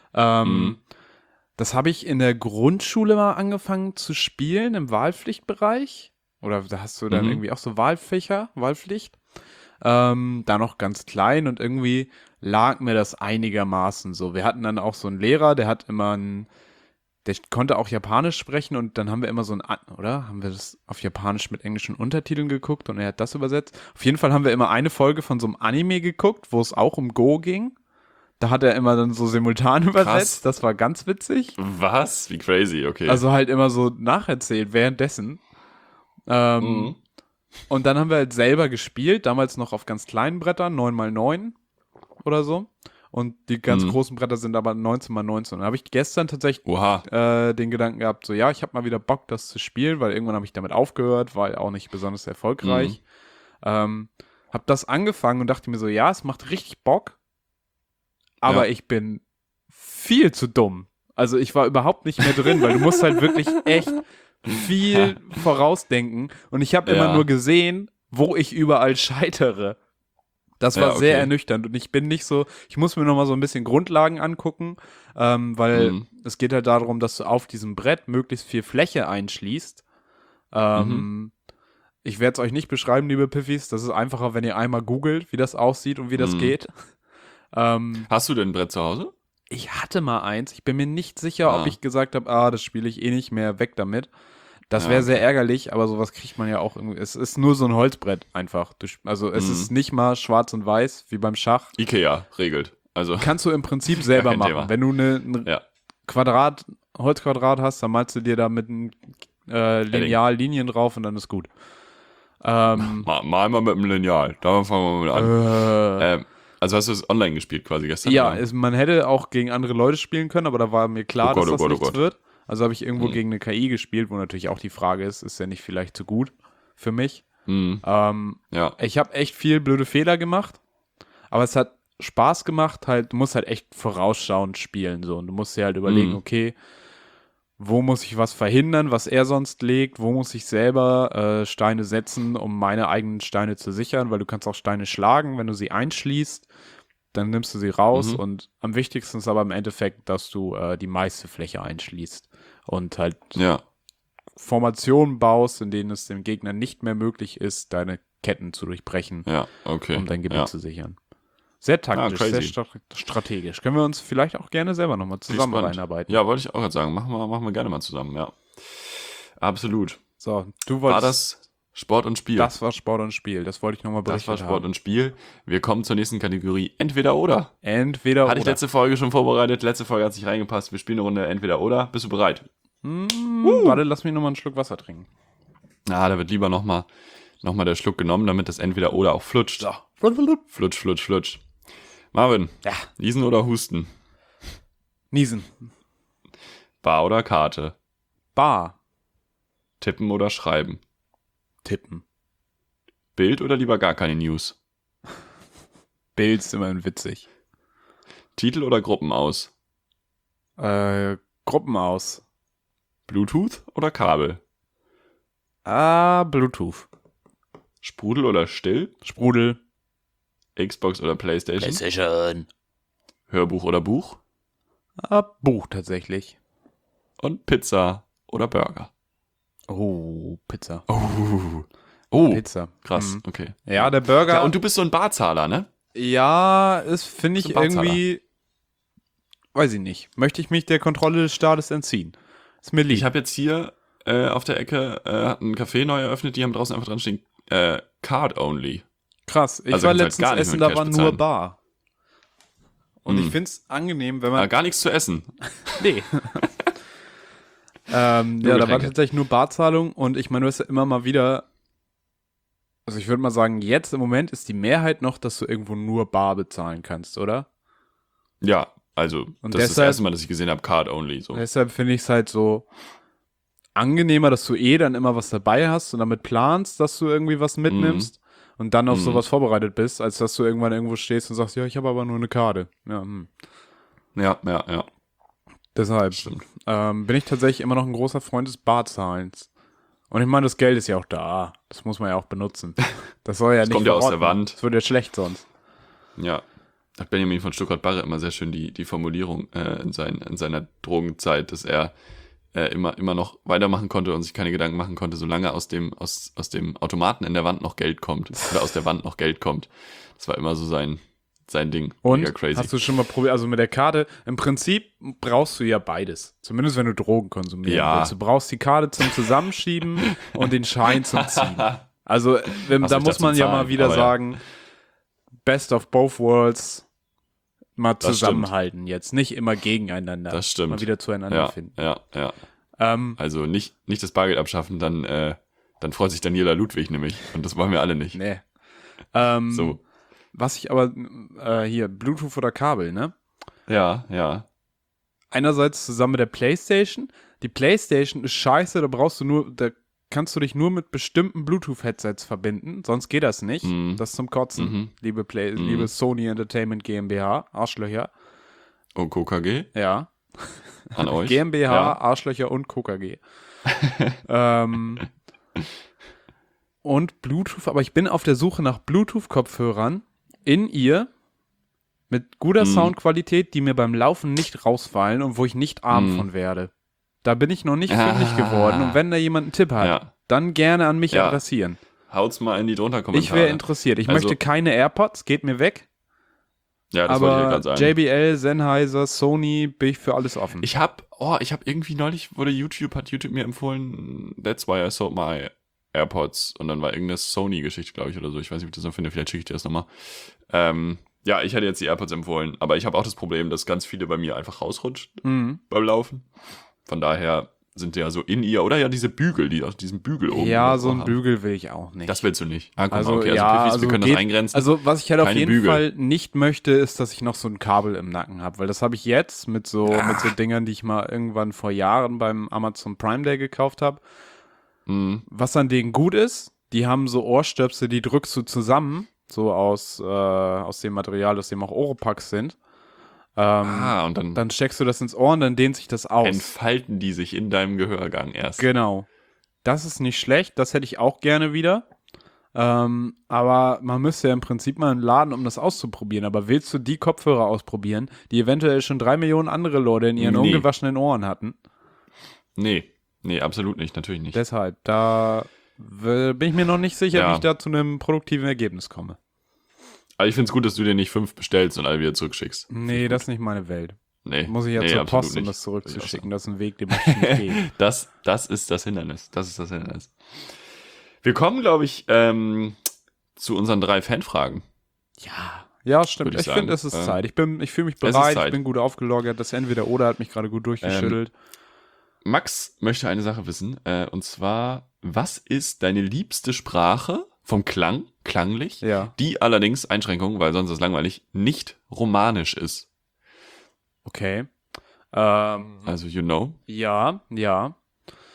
B: Das habe ich in der Grundschule mal angefangen zu spielen, im Wahlpflichtbereich. Oder da hast du dann irgendwie auch so Wahlpflicht. Da noch ganz klein und irgendwie lag mir das einigermaßen so. Wir hatten dann auch so einen Lehrer, der konnte auch Japanisch sprechen und dann haben wir immer haben wir das auf Japanisch mit englischen Untertiteln geguckt und er hat das übersetzt. Auf jeden Fall haben wir immer eine Folge von so einem Anime geguckt, wo es auch um Go ging. Da hat er immer dann so simultan übersetzt. Das war ganz witzig.
A: Was? Wie crazy, okay.
B: Also halt immer so nacherzählt währenddessen. Und dann haben wir halt selber gespielt, damals noch auf ganz kleinen Brettern, 9x9 oder so. Und die ganz großen Bretter sind aber 19x19. Da habe ich gestern tatsächlich den Gedanken gehabt, so ja, ich habe mal wieder Bock, das zu spielen, weil irgendwann habe ich damit aufgehört, war ja auch nicht besonders erfolgreich. Habe das angefangen und dachte mir so, ja, es macht richtig Bock, aber ich bin viel zu dumm. Also ich war überhaupt nicht mehr drin, weil du musst halt wirklich echt viel vorausdenken. Und ich habe immer nur gesehen, wo ich überall scheitere. Das war sehr ernüchternd und ich bin nicht so, ich muss mir noch mal so ein bisschen Grundlagen angucken, weil es geht halt darum, dass du auf diesem Brett möglichst viel Fläche einschließt. Ich werde es euch nicht beschreiben, liebe Piffis, das ist einfacher, wenn ihr einmal googelt, wie das aussieht und wie das geht.
A: Hast du denn ein Brett zu Hause?
B: Ich hatte mal eins, ich bin mir nicht sicher, ob ich gesagt habe, das spiele ich eh nicht mehr, weg damit. Das wäre sehr ärgerlich, aber sowas kriegt man ja auch irgendwie. Es ist nur so ein Holzbrett einfach. Es ist nicht mal schwarz und weiß, wie beim Schach.
A: Ikea regelt. Also
B: kannst du im Prinzip selber machen. Thema. Wenn du ein Holzquadrat hast, dann malst du dir da mit einem Lineal Linien drauf und dann ist gut.
A: Mal mit einem Lineal. Da fangen wir mal an. Also hast du es online gespielt quasi gestern?
B: Ja, man hätte auch gegen andere Leute spielen können, aber da war mir klar, dass das nichts wird. Also habe ich irgendwo gegen eine KI gespielt, wo natürlich auch die Frage ist ja nicht vielleicht zu gut für mich. Ich habe echt viel blöde Fehler gemacht, aber es hat Spaß gemacht, halt, du musst halt echt vorausschauend spielen, so, und du musst dir halt überlegen, okay, wo muss ich was verhindern, was er sonst legt, wo muss ich selber Steine setzen, um meine eigenen Steine zu sichern, weil du kannst auch Steine schlagen, wenn du sie einschließt, dann nimmst du sie raus und am wichtigsten ist aber im Endeffekt, dass du die meiste Fläche einschließt und halt Formationen baust, in denen es dem Gegner nicht mehr möglich ist, deine Ketten zu durchbrechen, um dein Gebiet zu sichern. Sehr taktisch, sehr strategisch. Können wir uns vielleicht auch gerne selber nochmal zusammen reinarbeiten.
A: Ja, wollte ich auch gerade sagen. Machen wir gerne mal zusammen, ja. Absolut.
B: So, du wolltest...
A: War das Sport und Spiel?
B: Das war Sport und Spiel. Das wollte ich nochmal berichten.
A: Das war Sport und Spiel. Wir kommen zur nächsten Kategorie. Entweder oder.
B: Entweder oder.
A: Hatte ich letzte Folge schon vorbereitet. Letzte Folge hat sich reingepasst. Wir spielen eine Runde Entweder oder. Bist du bereit?
B: Warte, lass mich nochmal einen Schluck Wasser trinken.
A: Da wird lieber nochmal der Schluck genommen, damit das Entweder oder auch flutscht.
B: So.
A: Flutsch. Marvin.
B: Ja.
A: Niesen oder Husten?
B: Niesen.
A: Bar oder Karte?
B: Bar.
A: Tippen oder schreiben?
B: Tippen.
A: Bild oder lieber gar keine News?
B: Bild ist immerhin witzig.
A: Titel oder Gruppen aus?
B: Gruppen aus.
A: Bluetooth oder Kabel?
B: Bluetooth.
A: Sprudel oder still?
B: Sprudel.
A: Xbox oder PlayStation?
B: PlayStation.
A: Hörbuch oder Buch?
B: Buch tatsächlich.
A: Und Pizza oder Burger?
B: Oh, Pizza.
A: Oh,
B: Pizza.
A: Krass, okay.
B: Ja, der Burger.
A: Ja, und du bist so ein Barzahler, ne?
B: Ja, ist, finde ich irgendwie, weiß ich nicht. Möchte ich mich der Kontrolle des Staates entziehen. Ist mir lieb.
A: Ich habe jetzt hier auf der Ecke hat ein Café neu eröffnet, die haben draußen einfach dran stehen, Card Only.
B: Krass, ich
A: Also
B: war
A: kannst
B: letztens
A: halt gar nicht
B: essen,
A: mit
B: da
A: Cash
B: war nur
A: bezahlen.
B: Bar. Und ich finde es angenehm, wenn man...
A: Gar nichts zu essen.
B: Nee. Ja, da war
A: Getränke.
B: tatsächlich nur Barzahlung und ich meine, du hast ja immer mal wieder, also ich würde mal sagen, jetzt im Moment ist die Mehrheit noch, dass du irgendwo nur Bar bezahlen kannst, oder?
A: Ja, also
B: Und
A: das ist das
B: deshalb-
A: erste Mal, dass ich gesehen habe, Card Only. So.
B: Deshalb finde ich es halt so angenehmer, dass du dann immer was dabei hast und damit planst, dass du irgendwie was mitnimmst und dann auf sowas vorbereitet bist, als dass du irgendwann irgendwo stehst und sagst, ja, ich habe aber nur eine Karte. Ja,
A: Ja.
B: Deshalb
A: Stimmt.
B: bin ich tatsächlich immer noch ein großer Freund des Barzahlens. Und ich meine, das Geld ist ja auch da. Das muss man ja auch benutzen. Das soll ja nicht
A: kommt ja aus der
B: verrotten.
A: Wand.
B: Das wird ja schlecht sonst.
A: Ja. Hat Benjamin von Stuttgart-Barre immer sehr schön die Formulierung in seiner Drogenzeit, dass er immer noch weitermachen konnte und sich keine Gedanken machen konnte, solange aus dem Automaten in der Wand noch Geld kommt. Oder aus der Wand noch Geld kommt. Das war immer so sein Ding.
B: Und
A: Mega crazy.
B: hast du schon mal probiert, also mit der Karte, im Prinzip brauchst du ja beides. Zumindest wenn du Drogen konsumieren
A: Ja.
B: willst. Du brauchst die Karte zum Zusammenschieben und den Schein zum Ziehen. Also
A: Ach so,
B: da
A: ich
B: muss
A: dachte
B: man
A: zum
B: ja mal
A: Zahlen,
B: wieder
A: aber ja.
B: sagen, best of both worlds, mal
A: Das
B: zusammenhalten jetzt. Nicht immer gegeneinander.
A: Das stimmt.
B: Mal wieder zueinander finden.
A: Ja.
B: Ähm,
A: Also nicht das Bargeld abschaffen, dann freut sich Daniela Ludwig nämlich. Und das wollen wir alle nicht.
B: nee.
A: So.
B: Was ich aber, hier, Bluetooth oder Kabel, ne?
A: Ja.
B: Einerseits zusammen mit der PlayStation. Die PlayStation ist scheiße, da kannst du dich nur mit bestimmten Bluetooth-Headsets verbinden, sonst geht das nicht. Das ist zum Kotzen, liebe Sony Entertainment GmbH, Arschlöcher.
A: Und KKG
B: Ja.
A: an euch.
B: GmbH,
A: Ja.
B: Arschlöcher und KKG. Und Bluetooth, aber ich bin auf der Suche nach Bluetooth-Kopfhörern in ihr mit guter Soundqualität, die mir beim Laufen nicht rausfallen und wo ich nicht arm von werde. Da bin ich noch nicht fündig geworden und wenn da jemand einen Tipp hat, dann gerne an mich adressieren.
A: Haut's mal in die drunter Kommentare.
B: Ich wäre interessiert. Ich möchte keine AirPods, geht mir weg.
A: Ja, das wollte ich ja
B: Aber
A: gerade sagen.
B: JBL, Sennheiser, Sony, bin ich für alles offen.
A: Ich habe irgendwie neulich hat YouTube mir empfohlen, that's why I sold my AirPods. Und dann war irgendeine Sony-Geschichte, glaube ich, oder so. Ich weiß nicht, ob ich das noch finde, vielleicht schicke ich dir das nochmal. Ja, ich hätte jetzt die AirPods empfohlen, aber ich habe auch das Problem, dass ganz viele bei mir einfach rausrutscht beim Laufen. Von daher sind ja so in ihr, oder ja diese Bügel, die aus diesem Bügel oben.
B: Ja,
A: oder
B: so ein
A: haben.
B: Bügel will ich auch nicht.
A: Das willst du nicht. Ah, guck
B: Also,
A: mal, okay,
B: ja,
A: Piffis, wir können das eingrenzen.
B: Also, was ich halt auf
A: Keine
B: jeden
A: Bügel.
B: Fall nicht möchte, ist, dass ich noch so ein Kabel im Nacken habe, weil das habe ich jetzt mit so Dingern, die ich mal irgendwann vor Jahren beim Amazon Prime Day gekauft habe. Was an denen gut ist, die haben so Ohrstöpsel, die drückst du zusammen, so aus dem Material, aus dem auch Oropax sind.
A: Und dann
B: Dann steckst du das ins Ohr und dann dehnt sich das aus.
A: entfalten die sich in deinem Gehörgang erst.
B: Genau. Das ist nicht schlecht, das hätte ich auch gerne wieder. Aber man müsste ja im Prinzip mal einen Laden, um das auszuprobieren. Aber willst du die Kopfhörer ausprobieren, die eventuell schon 3 Millionen andere Leute in ihren
A: Nee.
B: ungewaschenen Ohren hatten?
A: Nee, absolut nicht, natürlich nicht.
B: Deshalb, da bin ich mir noch nicht sicher,
A: Ja.
B: wie ich da zu einem produktiven Ergebnis komme.
A: Aber ich finde es gut, dass du dir nicht 5 bestellst und alle wieder zurückschickst.
B: Nee, das ist nicht meine Welt.
A: Nee.
B: Muss ich ja zur
A: absolut
B: Post, um
A: nicht.
B: das zurückzuschicken. Das ist ein Weg, den möchte ich nicht gehen.
A: Das ist das Hindernis. Wir kommen, glaube ich, zu unseren 3 Fanfragen.
B: Ja, stimmt.
A: Würde ich
B: Ich
A: sagen.
B: finde, es ist Zeit. Ich fühle mich
A: es ist
B: bereit,
A: Zeit.
B: ich bin gut aufgelockert. Das Entweder-Oder hat mich gerade gut durchgeschüttelt.
A: Max möchte eine Sache wissen, und zwar, was ist deine liebste Sprache vom klanglich,
B: Ja.
A: die allerdings, Einschränkung, weil sonst ist es langweilig, nicht romanisch ist?
B: Okay.
A: Also, you know.
B: Ja.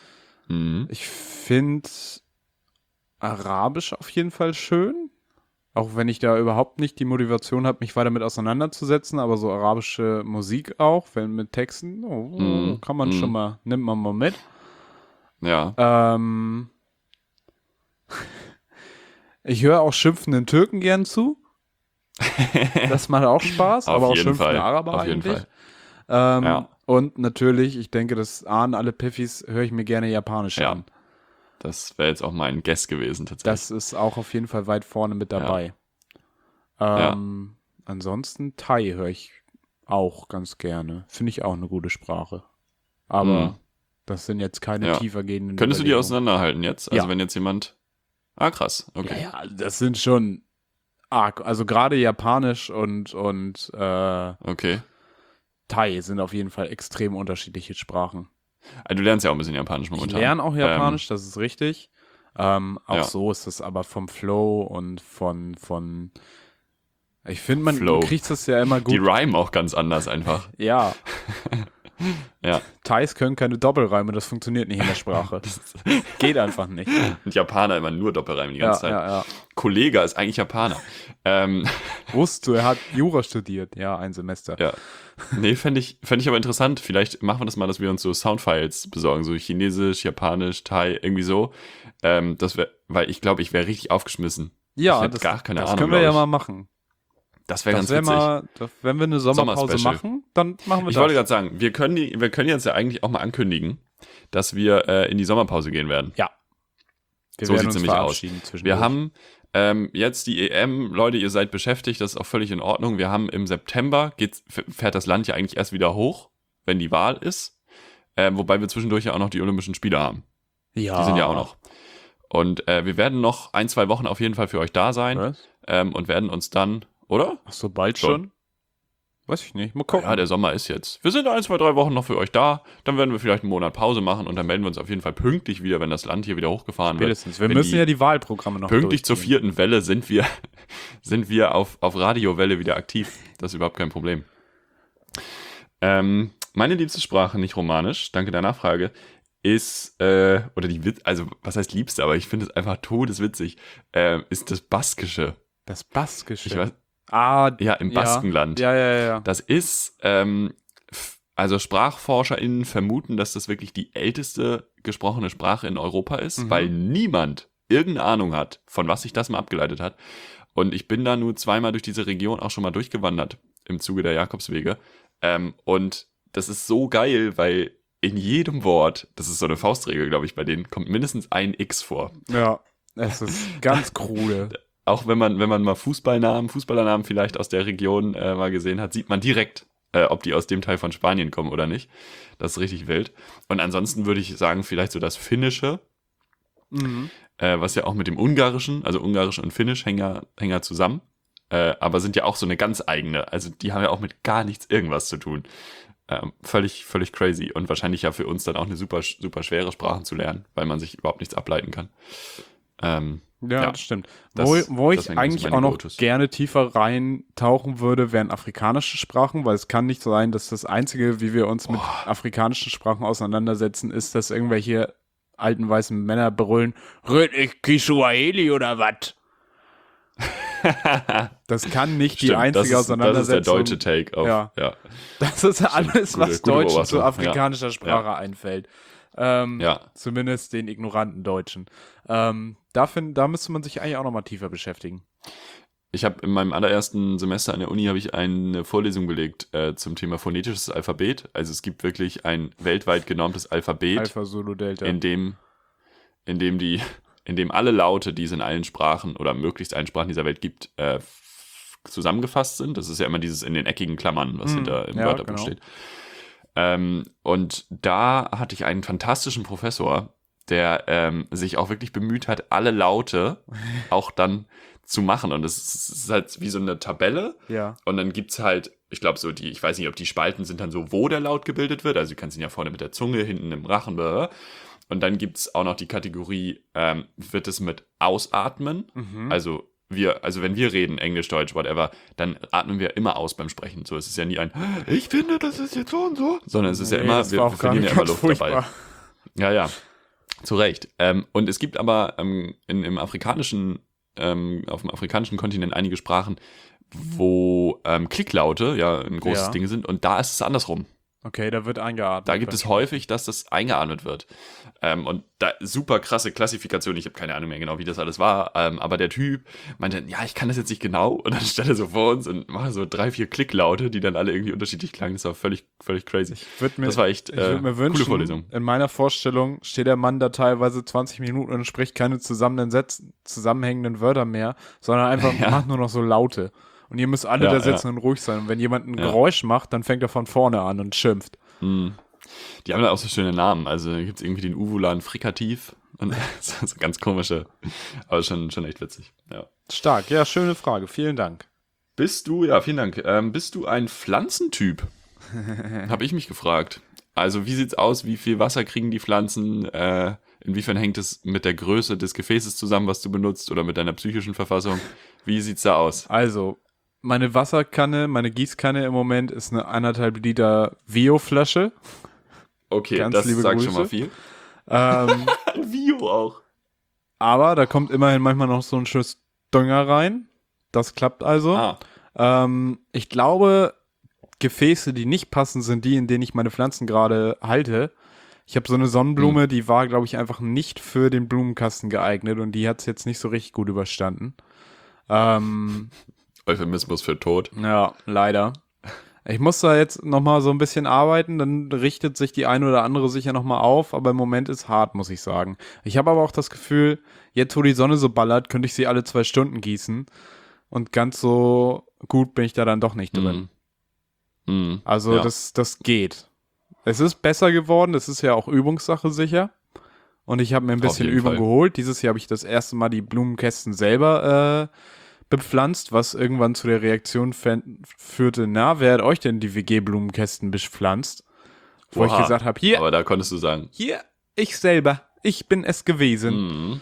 A: Mhm.
B: Ich finde Arabisch auf jeden Fall schön. Auch wenn ich da überhaupt nicht die Motivation habe, mich weiter mit auseinanderzusetzen, aber so arabische Musik auch, wenn mit Texten, kann man schon mal, nimmt man mal mit.
A: Ja.
B: Ich höre auch schimpfenden Türken gern zu. Das macht auch Spaß, aber auch schimpfende Araber
A: auf
B: eigentlich.
A: Jeden Fall. Ja.
B: Und natürlich, ich denke, das ahnen alle Piffis, höre ich mir gerne Japanisch an.
A: Das wäre jetzt auch mein Guess gewesen tatsächlich.
B: Das ist auch auf jeden Fall weit vorne mit dabei. Ansonsten Thai höre ich auch ganz gerne. Finde ich auch eine gute Sprache. Aber das sind jetzt keine tiefer gehenden
A: Könntest du die auseinanderhalten jetzt? Also wenn jetzt jemand... Ah, krass. Okay.
B: Ja, das sind schon arg. Also gerade Japanisch und
A: okay.
B: Thai sind auf jeden Fall extrem unterschiedliche Sprachen.
A: Also du lernst ja auch ein bisschen Japanisch momentan.
B: Ich lerne auch Japanisch, das ist richtig. Auch so ist es aber vom Flow und von ich finde, man kriegt das ja immer gut.
A: Die rhymen auch ganz anders einfach.
B: Ja.
A: Ja.
B: Thais können keine Doppelreime, das funktioniert nicht in der Sprache. Geht einfach nicht.
A: Und Japaner immer nur Doppelreime die ganze Zeit.
B: Ja.
A: Kollege ist eigentlich Japaner.
B: Wusstest du, er hat Jura studiert. Ja, ein Semester.
A: Ja. Nee, fände ich aber interessant. Vielleicht machen wir das mal, dass wir uns so Soundfiles besorgen. So Chinesisch, Japanisch, Thai, irgendwie so. Weil ich glaube, ich wäre richtig aufgeschmissen.
B: Ja,
A: ich hätte gar keine Ahnung.
B: Das können wir ja mal machen.
A: Das wäre ganz witzig.
B: Wenn wir eine Sommerpause machen, dann machen wir das.
A: Ich wollte gerade sagen, wir können jetzt ja eigentlich auch mal ankündigen, dass wir in die Sommerpause gehen werden.
B: Ja.
A: So sieht es nämlich aus. Wir haben jetzt die EM. Leute, ihr seid beschäftigt, das ist auch völlig in Ordnung. Wir haben im September, fährt das Land ja eigentlich erst wieder hoch, wenn die Wahl ist. Wobei wir zwischendurch ja auch noch die Olympischen Spiele haben.
B: Ja.
A: Die sind ja auch noch. Und wir werden noch 1-2 Wochen auf jeden Fall für euch da sein. Und werden uns dann... Oder?
B: Ach so, bald schon? Weiß ich nicht. Mal gucken.
A: Ja, der Sommer ist jetzt. Wir sind 1, 2, 3 Wochen noch für euch da. Dann werden wir vielleicht einen Monat Pause machen und dann melden wir uns auf jeden Fall pünktlich wieder, wenn das Land hier wieder hochgefahren wird.
B: Wir müssen ja die Wahlprogramme noch
A: pünktlich zur 4. Welle sind wir auf Radiowelle wieder aktiv. Das ist überhaupt kein Problem. Meine liebste Sprache, nicht romanisch, danke der Nachfrage, ist, also was heißt liebste, aber ich finde es einfach todeswitzig, ist das Baskische.
B: Das Baskische?
A: Ich weiß, ja, im Baskenland.
B: Ja.
A: Das ist, also SprachforscherInnen vermuten, dass das wirklich die älteste gesprochene Sprache in Europa ist, weil niemand irgendeine Ahnung hat, von was sich das mal abgeleitet hat. Und ich bin da nur 2-mal durch diese Region auch schon mal durchgewandert, im Zuge der Jakobswege. Und das ist so geil, weil in jedem Wort, das ist so eine Faustregel, glaube ich, bei denen, kommt mindestens ein X vor.
B: Ja, es ist ganz krude.
A: Auch wenn man mal Fußballernamen vielleicht aus der Region mal gesehen hat, sieht man direkt, ob die aus dem Teil von Spanien kommen oder nicht. Das ist richtig wild. Und ansonsten würde ich sagen, vielleicht so das Finnische, was ja auch mit dem Ungarischen, also Ungarisch und Finnisch hängen ja zusammen, aber sind ja auch so eine ganz eigene, also die haben ja auch mit gar nichts irgendwas zu tun. Völlig crazy und wahrscheinlich ja für uns dann auch eine super, super schwere Sprache zu lernen, weil man sich überhaupt nichts ableiten kann.
B: Ja, das stimmt. Wo ich eigentlich auch noch gerne tiefer reintauchen würde, wären afrikanische Sprachen, weil es kann nicht so sein, dass das Einzige, wie wir uns mit afrikanischen Sprachen auseinandersetzen, ist, dass irgendwelche alten weißen Männer brüllen, red ich Kiswahili oder was? Das kann nicht die einzige Auseinandersetzung.
A: Das ist der deutsche Take auf.
B: Ja. Das ist alles, was Deutschen zu afrikanischer Sprache einfällt. Zumindest den ignoranten Deutschen. Da müsste man sich eigentlich auch nochmal tiefer beschäftigen.
A: Ich habe in meinem allerersten Semester an der Uni eine Vorlesung belegt zum Thema phonetisches Alphabet. Also es gibt wirklich ein weltweit genormtes Alphabet,
B: Alpha, Zulu, Delta,
A: in dem alle Laute, die es in allen Sprachen oder möglichst allen Sprachen dieser Welt gibt, zusammengefasst sind. Das ist ja immer dieses in den eckigen Klammern, was hinter im Wörterbuch steht. Und da hatte ich einen fantastischen Professor, der sich auch wirklich bemüht hat, alle Laute auch dann zu machen. Und es ist halt wie so eine Tabelle.
B: Ja.
A: Und dann gibt's halt, ich glaube so ich weiß nicht, ob die Spalten sind dann so, wo der Laut gebildet wird. Also du kannst ihn ja vorne mit der Zunge, hinten im Rachen. Und dann gibt's auch noch die Kategorie, wird es mit Ausatmen? Also wenn wir reden, Englisch, Deutsch, whatever, dann atmen wir immer aus beim Sprechen. So, es ist ja nie ein, ich finde, das ist jetzt so und so. Sondern es ist ja immer, wir verlieren ja immer Luft dabei. Ja. Zu Recht. Und es gibt aber im afrikanischen auf dem afrikanischen Kontinent einige Sprachen, wo Klicklaute ja ein großes Ding sind und da ist es andersrum.
B: Okay, da wird eingeatmet.
A: Da gibt es häufig, dass das eingeatmet wird. Und da super krasse Klassifikation. Ich habe keine Ahnung mehr genau, wie das alles war. Aber der Typ meinte, ja, ich kann das jetzt nicht genau. Und dann stand er so vor uns und machte so 3, 4 Klicklaute, die dann alle irgendwie unterschiedlich klangen. Das war völlig crazy.
B: Das war echt
A: coole Vorlesung.
B: In meiner Vorstellung steht der Mann da teilweise 20 Minuten und spricht keine zusammenhängenden Wörter mehr, sondern einfach macht nur noch so Laute. Und ihr müsst alle da sitzen und ruhig sein. Und wenn jemand ein Geräusch macht, dann fängt er von vorne an und schimpft.
A: Die haben da auch so schöne Namen. Also da gibt es irgendwie den Uvulan Frikativ. Und so ganz komische, aber schon echt witzig. Ja.
B: Stark, ja, schöne Frage. Vielen Dank.
A: Vielen Dank. Bist du ein Pflanzentyp? Habe ich mich gefragt. Also wie sieht's aus? Wie viel Wasser kriegen die Pflanzen? Inwiefern hängt es mit der Größe des Gefäßes zusammen, was du benutzt, oder mit deiner psychischen Verfassung? Wie sieht's da aus?
B: Also, meine Gießkanne im Moment ist eine 1,5 Liter Vio-Flasche.
A: Okay, ganz das sagt schon mal viel. Vio auch.
B: Aber da kommt immerhin manchmal noch so ein Schuss Dünger rein. Das klappt also. Ich glaube, Gefäße, die nicht passen, sind die, in denen ich meine Pflanzen gerade halte. Ich habe so eine Sonnenblume, die war, glaube ich, einfach nicht für den Blumenkasten geeignet und die hat es jetzt nicht so richtig gut überstanden.
A: Euphemismus für tot.
B: Ja, leider. Ich muss da jetzt nochmal so ein bisschen arbeiten, dann richtet sich die eine oder andere sicher nochmal auf, aber im Moment ist hart, muss ich sagen. Ich habe aber auch das Gefühl, jetzt wo die Sonne so ballert, könnte ich sie alle 2 Stunden gießen und ganz so gut bin ich da dann doch nicht drin. Also das geht. Es ist besser geworden, es ist ja auch Übungssache sicher und ich habe mir ein bisschen Übung geholt. Dieses Jahr habe ich das erste Mal die Blumenkästen selber bepflanzt, was irgendwann zu der Reaktion führte, wer hat euch denn die WG-Blumenkästen bepflanzt? Wo ich gesagt habe, hier.
A: Aber da konntest du sagen.
B: Hier, ich selber. Ich bin es gewesen.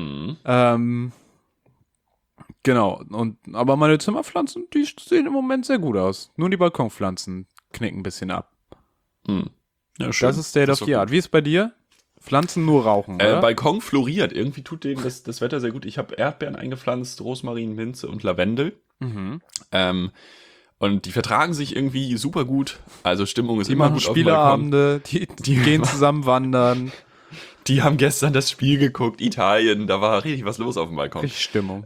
B: Genau. Aber meine Zimmerpflanzen, die sehen im Moment sehr gut aus. Nur die Balkonpflanzen knicken ein bisschen ab.
A: Ja, schön.
B: Das ist State of the Art. Wie ist es bei dir? Pflanzen nur rauchen, oder?
A: Balkon floriert. Irgendwie tut denen das Wetter sehr gut. Ich habe Erdbeeren eingepflanzt, Rosmarin, Minze und Lavendel. Und die vertragen sich irgendwie super gut. Also Stimmung ist immer gut auf dem Balkon.
B: Die gehen zusammen wandern.
A: Die haben gestern das Spiel geguckt, Italien. Da war richtig was los auf dem Balkon.
B: Richtig Stimmung.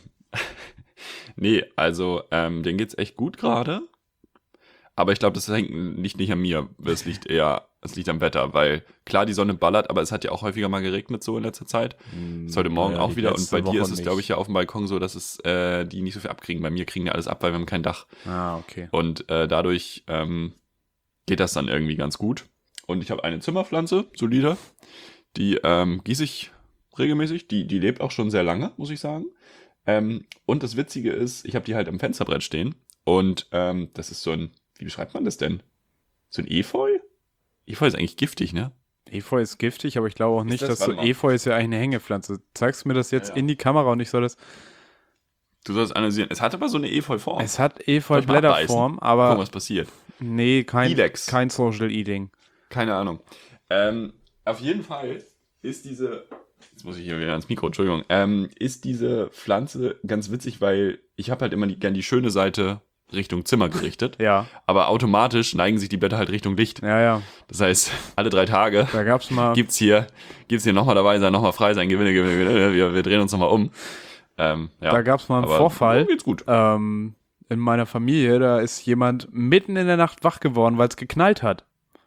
A: Nee, also denen geht's echt gut gerade. Aber ich glaube, das hängt nicht an mir. Es liegt am Wetter, weil klar, die Sonne ballert, aber es hat ja auch häufiger mal geregnet so in letzter Zeit. Das ist heute Morgen auch wieder. Und bei dir ist es, glaube ich, ja auf dem Balkon so, dass es die nicht so viel abkriegen. Bei mir kriegen ja alles ab, weil wir haben kein Dach.
B: Okay.
A: Und dadurch geht das dann irgendwie ganz gut. Und ich habe eine Zimmerpflanze, solide. Die gieße ich regelmäßig. Die lebt auch schon sehr lange, muss ich sagen. Und das Witzige ist, ich habe die halt am Fensterbrett stehen. Und das ist so ein, wie beschreibt man das denn? So ein Efeu? Efeu ist eigentlich giftig, ne?
B: Efeu ist giftig, aber ich glaube auch nicht, dass so Efeu ist ja eigentlich eine Hängepflanze. Zeigst du mir das jetzt in die Kamera und ich soll das...
A: Du sollst analysieren. Es hat aber so eine Efeu-Form.
B: Es hat Efeu-Blätterform, aber...
A: Guck, was passiert.
B: Nee, kein Social Eating.
A: Keine Ahnung. Auf jeden Fall ist diese... Jetzt muss ich hier wieder ans Mikro, Entschuldigung. Ist diese Pflanze ganz witzig, weil ich habe halt immer gern die schöne Seite Richtung Zimmer gerichtet.
B: Ja.
A: Aber automatisch neigen sich die Blätter halt Richtung Licht.
B: Ja.
A: Das heißt, alle 3 Tage
B: da gab's mal
A: gibt's hier nochmal dabei sein, nochmal frei sein, Gewinne. Wir drehen uns nochmal um.
B: Da gab's mal einen Vorfall.
A: Geht's gut.
B: In meiner Familie, da ist jemand mitten in der Nacht wach geworden, weil es geknallt hat.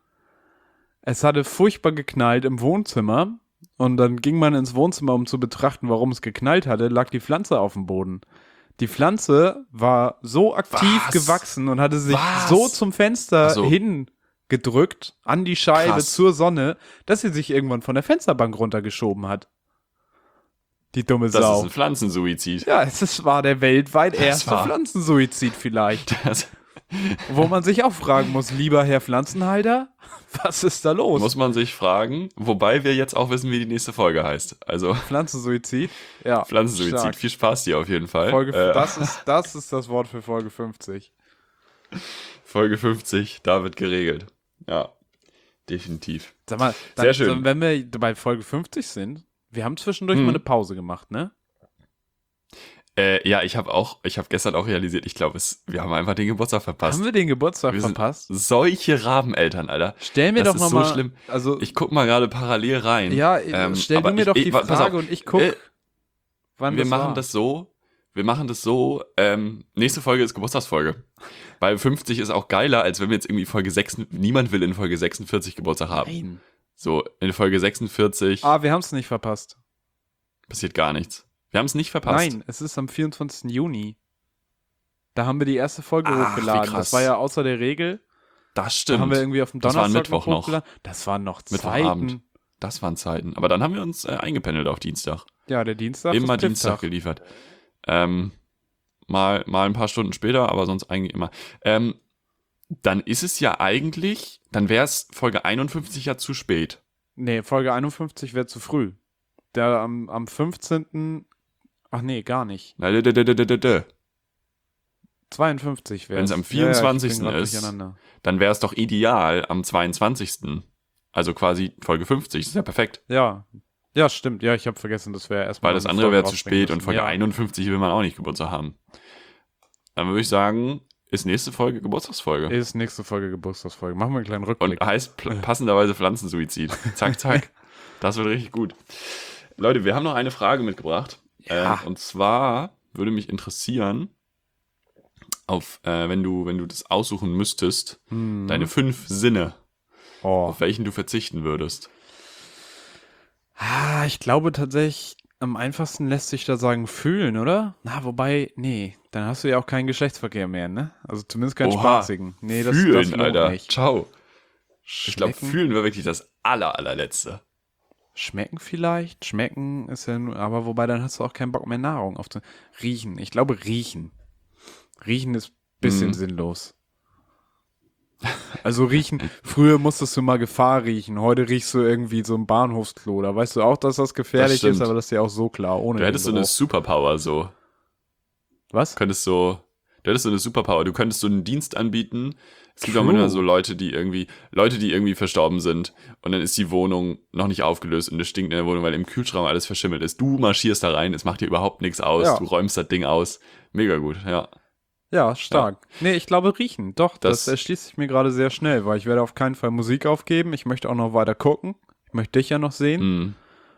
B: Es hatte furchtbar geknallt im Wohnzimmer und dann ging man ins Wohnzimmer, um zu betrachten, warum es geknallt hatte, lag die Pflanze auf dem Boden. Die Pflanze war so aktiv gewachsen und hatte sich so zum Fenster hingedrückt, an die Scheibe zur Sonne, dass sie sich irgendwann von der Fensterbank runtergeschoben hat. Die dumme Sau.
A: Das ist ein Pflanzensuizid.
B: Ja, es war der weltweit erste Pflanzensuizid vielleicht. Wo man sich auch fragen muss, lieber Herr Pflanzenhalter, was ist da los?
A: Muss man sich fragen, wobei wir jetzt auch wissen, wie die nächste Folge heißt. Also
B: Pflanzensuizid? Ja.
A: Pflanzensuizid, stark. Viel Spaß dir auf jeden Fall.
B: Das ist das Wort für Folge 50.
A: Folge 50, da wird geregelt. Ja, definitiv.
B: Sag mal,
A: sehr schön.
B: Wenn wir bei Folge 50 sind, wir haben zwischendurch mal eine Pause gemacht, ne?
A: Ja, ich habe gestern auch realisiert, ich glaube, wir haben einfach den Geburtstag verpasst.
B: Haben wir den Geburtstag verpasst?
A: Solche Rabeneltern, Alter.
B: Stell mir
A: das
B: doch
A: ist
B: mal
A: so schlimm.
B: Also,
A: Ich guck mal gerade parallel rein.
B: ja, stell du mir doch die
A: pass
B: Frage
A: auf.
B: und ich guck, wann
A: Wir
B: das
A: machen
B: war.
A: das so, nächste Folge ist Geburtstagsfolge. Weil 50 ist auch geiler, als wenn wir jetzt irgendwie Folge 6, niemand will in Folge 46 Geburtstag haben.
B: Nein.
A: So, in Folge 46
B: Wir haben es nicht verpasst.
A: passiert gar nichts. Wir haben es nicht verpasst.
B: Nein, es ist am 24. Juni. Da haben wir die erste Folge
A: Ach, wie
B: hochgeladen.
A: krass.
B: Das war ja außer der Regel.
A: Das stimmt.
B: Da haben wir irgendwie auf dem
A: Das war
B: Donnerstag
A: Mittwoch noch.
B: hochgeladen. Das waren noch
A: Mittwochabend.
B: Zeiten.
A: Das waren Zeiten. Aber dann haben wir uns eingependelt auf Dienstag.
B: Ja, der Dienstag
A: Immer
B: ist Pfiff-Tag.
A: Dienstag geliefert. Mal ein paar Stunden später, aber sonst eigentlich immer. Dann ist es ja eigentlich, dann wäre es Folge 51 ja zu spät.
B: Nee, Folge 51 wäre zu früh. Der am 15. Ach nee, gar nicht. 52 wäre
A: Wenn es am 24. ist, dann wäre es doch ideal am 22. Also quasi Folge 50. Das ist ja perfekt.
B: Ja, stimmt. Ja, ich habe vergessen, das wäre erstmal.
A: Weil das andere wäre zu spät und Folge 51 will man auch nicht Geburtstag haben. Dann würde ich sagen, ist nächste Folge Geburtstagsfolge.
B: Ist nächste Folge Geburtstagsfolge. Machen wir einen kleinen Rückblick.
A: Und heißt passenderweise Pflanzensuizid. Zack, zack. Das wird richtig gut. Leute, wir haben noch eine Frage mitgebracht.
B: Ja.
A: Und zwar würde mich interessieren, wenn du das aussuchen müsstest, deine 5 Sinne, auf welchen du verzichten würdest.
B: Ich glaube tatsächlich, am einfachsten lässt sich da sagen, fühlen, oder? Wobei, nee, dann hast du ja auch keinen Geschlechtsverkehr mehr, ne? Also zumindest keinen spaßigen. Nee,
A: fühlen,
B: das lohnt
A: Alter.
B: nicht.
A: Ciao. Ich glaube,
B: Schmecken?
A: fühlen wäre wirklich das allerletzte.
B: Schmecken vielleicht? Schmecken ist ja nur, aber wobei, dann hast du auch keinen Bock mehr Nahrung riechen. Ich glaube, riechen. Riechen ist ein bisschen sinnlos. Also riechen, früher musstest du mal Gefahr riechen, heute riechst du irgendwie so ein Bahnhofsklo. Da weißt du auch, dass das gefährlich
A: Das
B: ist,
A: stimmt.
B: aber das ist ja auch so klar. Ohne
A: Du hättest so
B: den
A: eine
B: Geruch.
A: Superpower so.
B: Was?
A: Du hättest so eine Superpower. Du könntest so einen Dienst anbieten. Es gibt auch
B: True.
A: manchmal so Leute, die irgendwie verstorben sind und dann ist die Wohnung noch nicht aufgelöst und es stinkt in der Wohnung, weil im Kühlschrank alles verschimmelt ist. Du marschierst da rein, es macht dir überhaupt nichts aus.
B: Ja.
A: Du räumst das Ding aus. Mega gut, ja.
B: Ja, stark. Ja. Nee, ich glaube riechen. Doch, das erschließt sich mir gerade sehr schnell, weil ich werde auf keinen Fall Musik aufgeben. Ich möchte auch noch weiter gucken. Ich möchte dich ja noch sehen.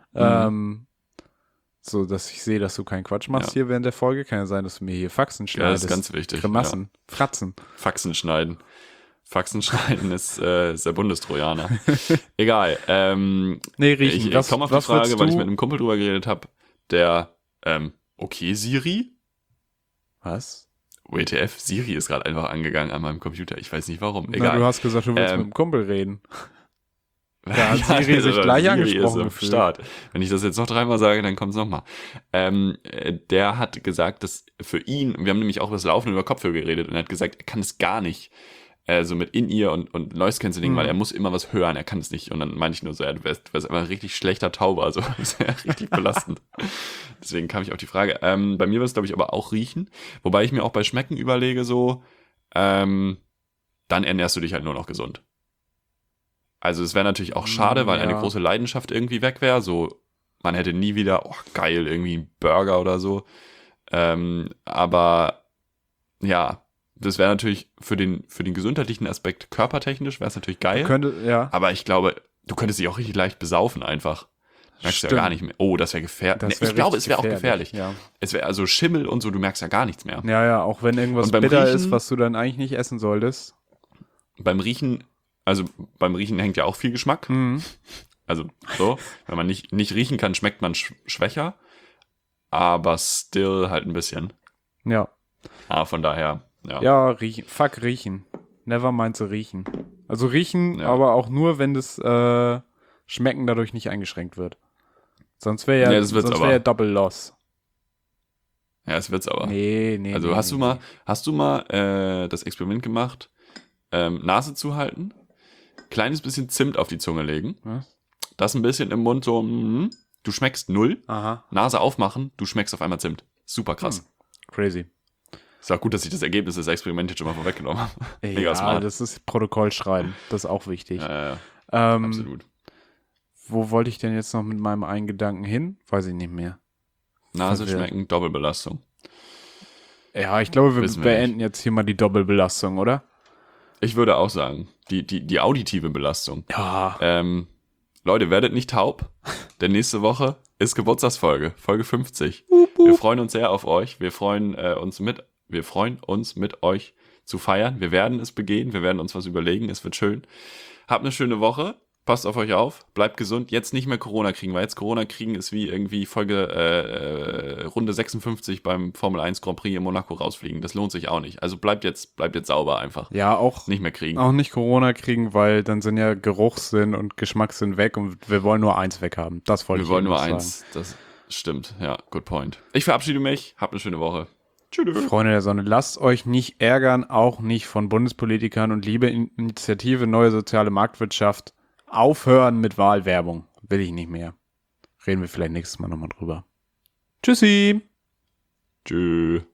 B: So, dass ich sehe, dass du keinen Quatsch machst hier während der Folge. Kann ja sein, dass du mir hier Faxen schneidest.
A: Ja, das ist ganz wichtig.
B: Grimassen. Ja. Fratzen.
A: Faxen schneiden ist der Bundestrojaner. Egal.
B: Nee, riechen.
A: Ich komme auf die Frage, weil ich mit einem Kumpel drüber geredet habe. Der, okay, Siri?
B: Was?
A: WTF, Siri ist gerade einfach angegangen an meinem Computer. Ich weiß nicht warum. Egal.
B: Na, du hast gesagt, du willst mit dem Kumpel reden. Da hat Siri sich gleich
A: Siri
B: angesprochen
A: ist Start. Wenn ich das jetzt noch 3-mal sage, dann kommt es nochmal. Der hat gesagt, dass für ihn, wir haben nämlich auch über das Laufen über Kopfhörer geredet und er hat gesagt, er kann es gar nicht so mit In-Ear und Noise Cancelling, weil er muss immer was hören, er kann es nicht. Und dann meinte ich nur so, ja, du wärst einfach ein richtig schlechter Tauber, also das ist ja richtig belastend. Deswegen kam ich auf die Frage. Bei mir wird es, glaube ich, aber auch riechen. Wobei ich mir auch bei Schmecken überlege, so, dann ernährst du dich halt nur noch gesund. Also es wäre natürlich auch schade, weil eine große Leidenschaft irgendwie weg wäre. So, man hätte nie wieder, geil, irgendwie einen Burger oder so. Aber ja, das wäre natürlich für den gesundheitlichen Aspekt körpertechnisch wäre es natürlich geil. Aber ich glaube, du könntest dich auch richtig leicht besaufen einfach. Merkst du ja gar nicht mehr. Oh, das wäre gefährlich. Ich glaube, es wäre auch gefährlich. Ja. Es wäre also Schimmel und so, du merkst ja gar nichts mehr.
B: Ja, auch wenn irgendwas bitter ist, was du dann eigentlich nicht essen solltest.
A: Beim Riechen hängt ja auch viel Geschmack. Also so, wenn man nicht riechen kann, schmeckt man schwächer. Aber still halt ein bisschen.
B: Ja.
A: Von daher, ja.
B: Ja, riechen. Fuck, riechen. Never mind zu riechen. Also riechen, aber auch nur, wenn das Schmecken dadurch nicht eingeschränkt wird. Sonst wäre ja Double Loss.
A: Ja, es wird's aber.
B: Nee.
A: Also hast du mal das Experiment gemacht, Nase zuhalten, kleines bisschen Zimt auf die Zunge legen, das ein bisschen im Mund so, du schmeckst 0, Nase aufmachen, du schmeckst auf einmal Zimt. Super krass.
B: Crazy.
A: Ist auch gut, dass ich das Ergebnis des Experiments jetzt schon mal vorweggenommen habe.
B: Mega smart. Das ist Protokoll schreiben. Das ist auch wichtig.
A: Absolut.
B: Wo wollte ich denn jetzt noch mit meinem einen Gedanken hin? Weiß ich nicht mehr.
A: Nase schmecken, Doppelbelastung.
B: Ja, ich glaube, wir beenden jetzt hier mal die Doppelbelastung, oder?
A: Ich würde auch sagen, die auditive Belastung.
B: Ja.
A: Leute, werdet nicht taub, denn nächste Woche ist Geburtstagsfolge, Folge 50. Wir freuen uns sehr auf euch. Wir freuen uns mit euch zu feiern. Wir werden es begehen, wir werden uns was überlegen, es wird schön. Habt eine schöne Woche. Passt auf euch auf, bleibt gesund. Jetzt nicht mehr Corona kriegen, weil jetzt Corona kriegen ist wie irgendwie Runde 56 beim Formel 1 Grand Prix in Monaco rausfliegen. Das lohnt sich auch nicht. Also bleibt jetzt sauber einfach.
B: Ja, auch
A: nicht mehr kriegen.
B: Auch nicht Corona kriegen, weil dann sind ja Geruchssinn und Geschmackssinn weg und wir wollen nur eins weghaben. Das wollte ich sagen. Wir wollen nur eins.
A: Das stimmt. Ja, good point. Ich verabschiede mich. Habt eine schöne Woche.
B: Tschüss. Freunde der Sonne, lasst euch nicht ärgern, auch nicht von Bundespolitikern und liebe Initiative Neue Soziale Marktwirtschaft. Aufhören mit Wahlwerbung. Will ich nicht mehr. Reden wir vielleicht nächstes Mal nochmal drüber. Tschüssi.
A: Tschüss.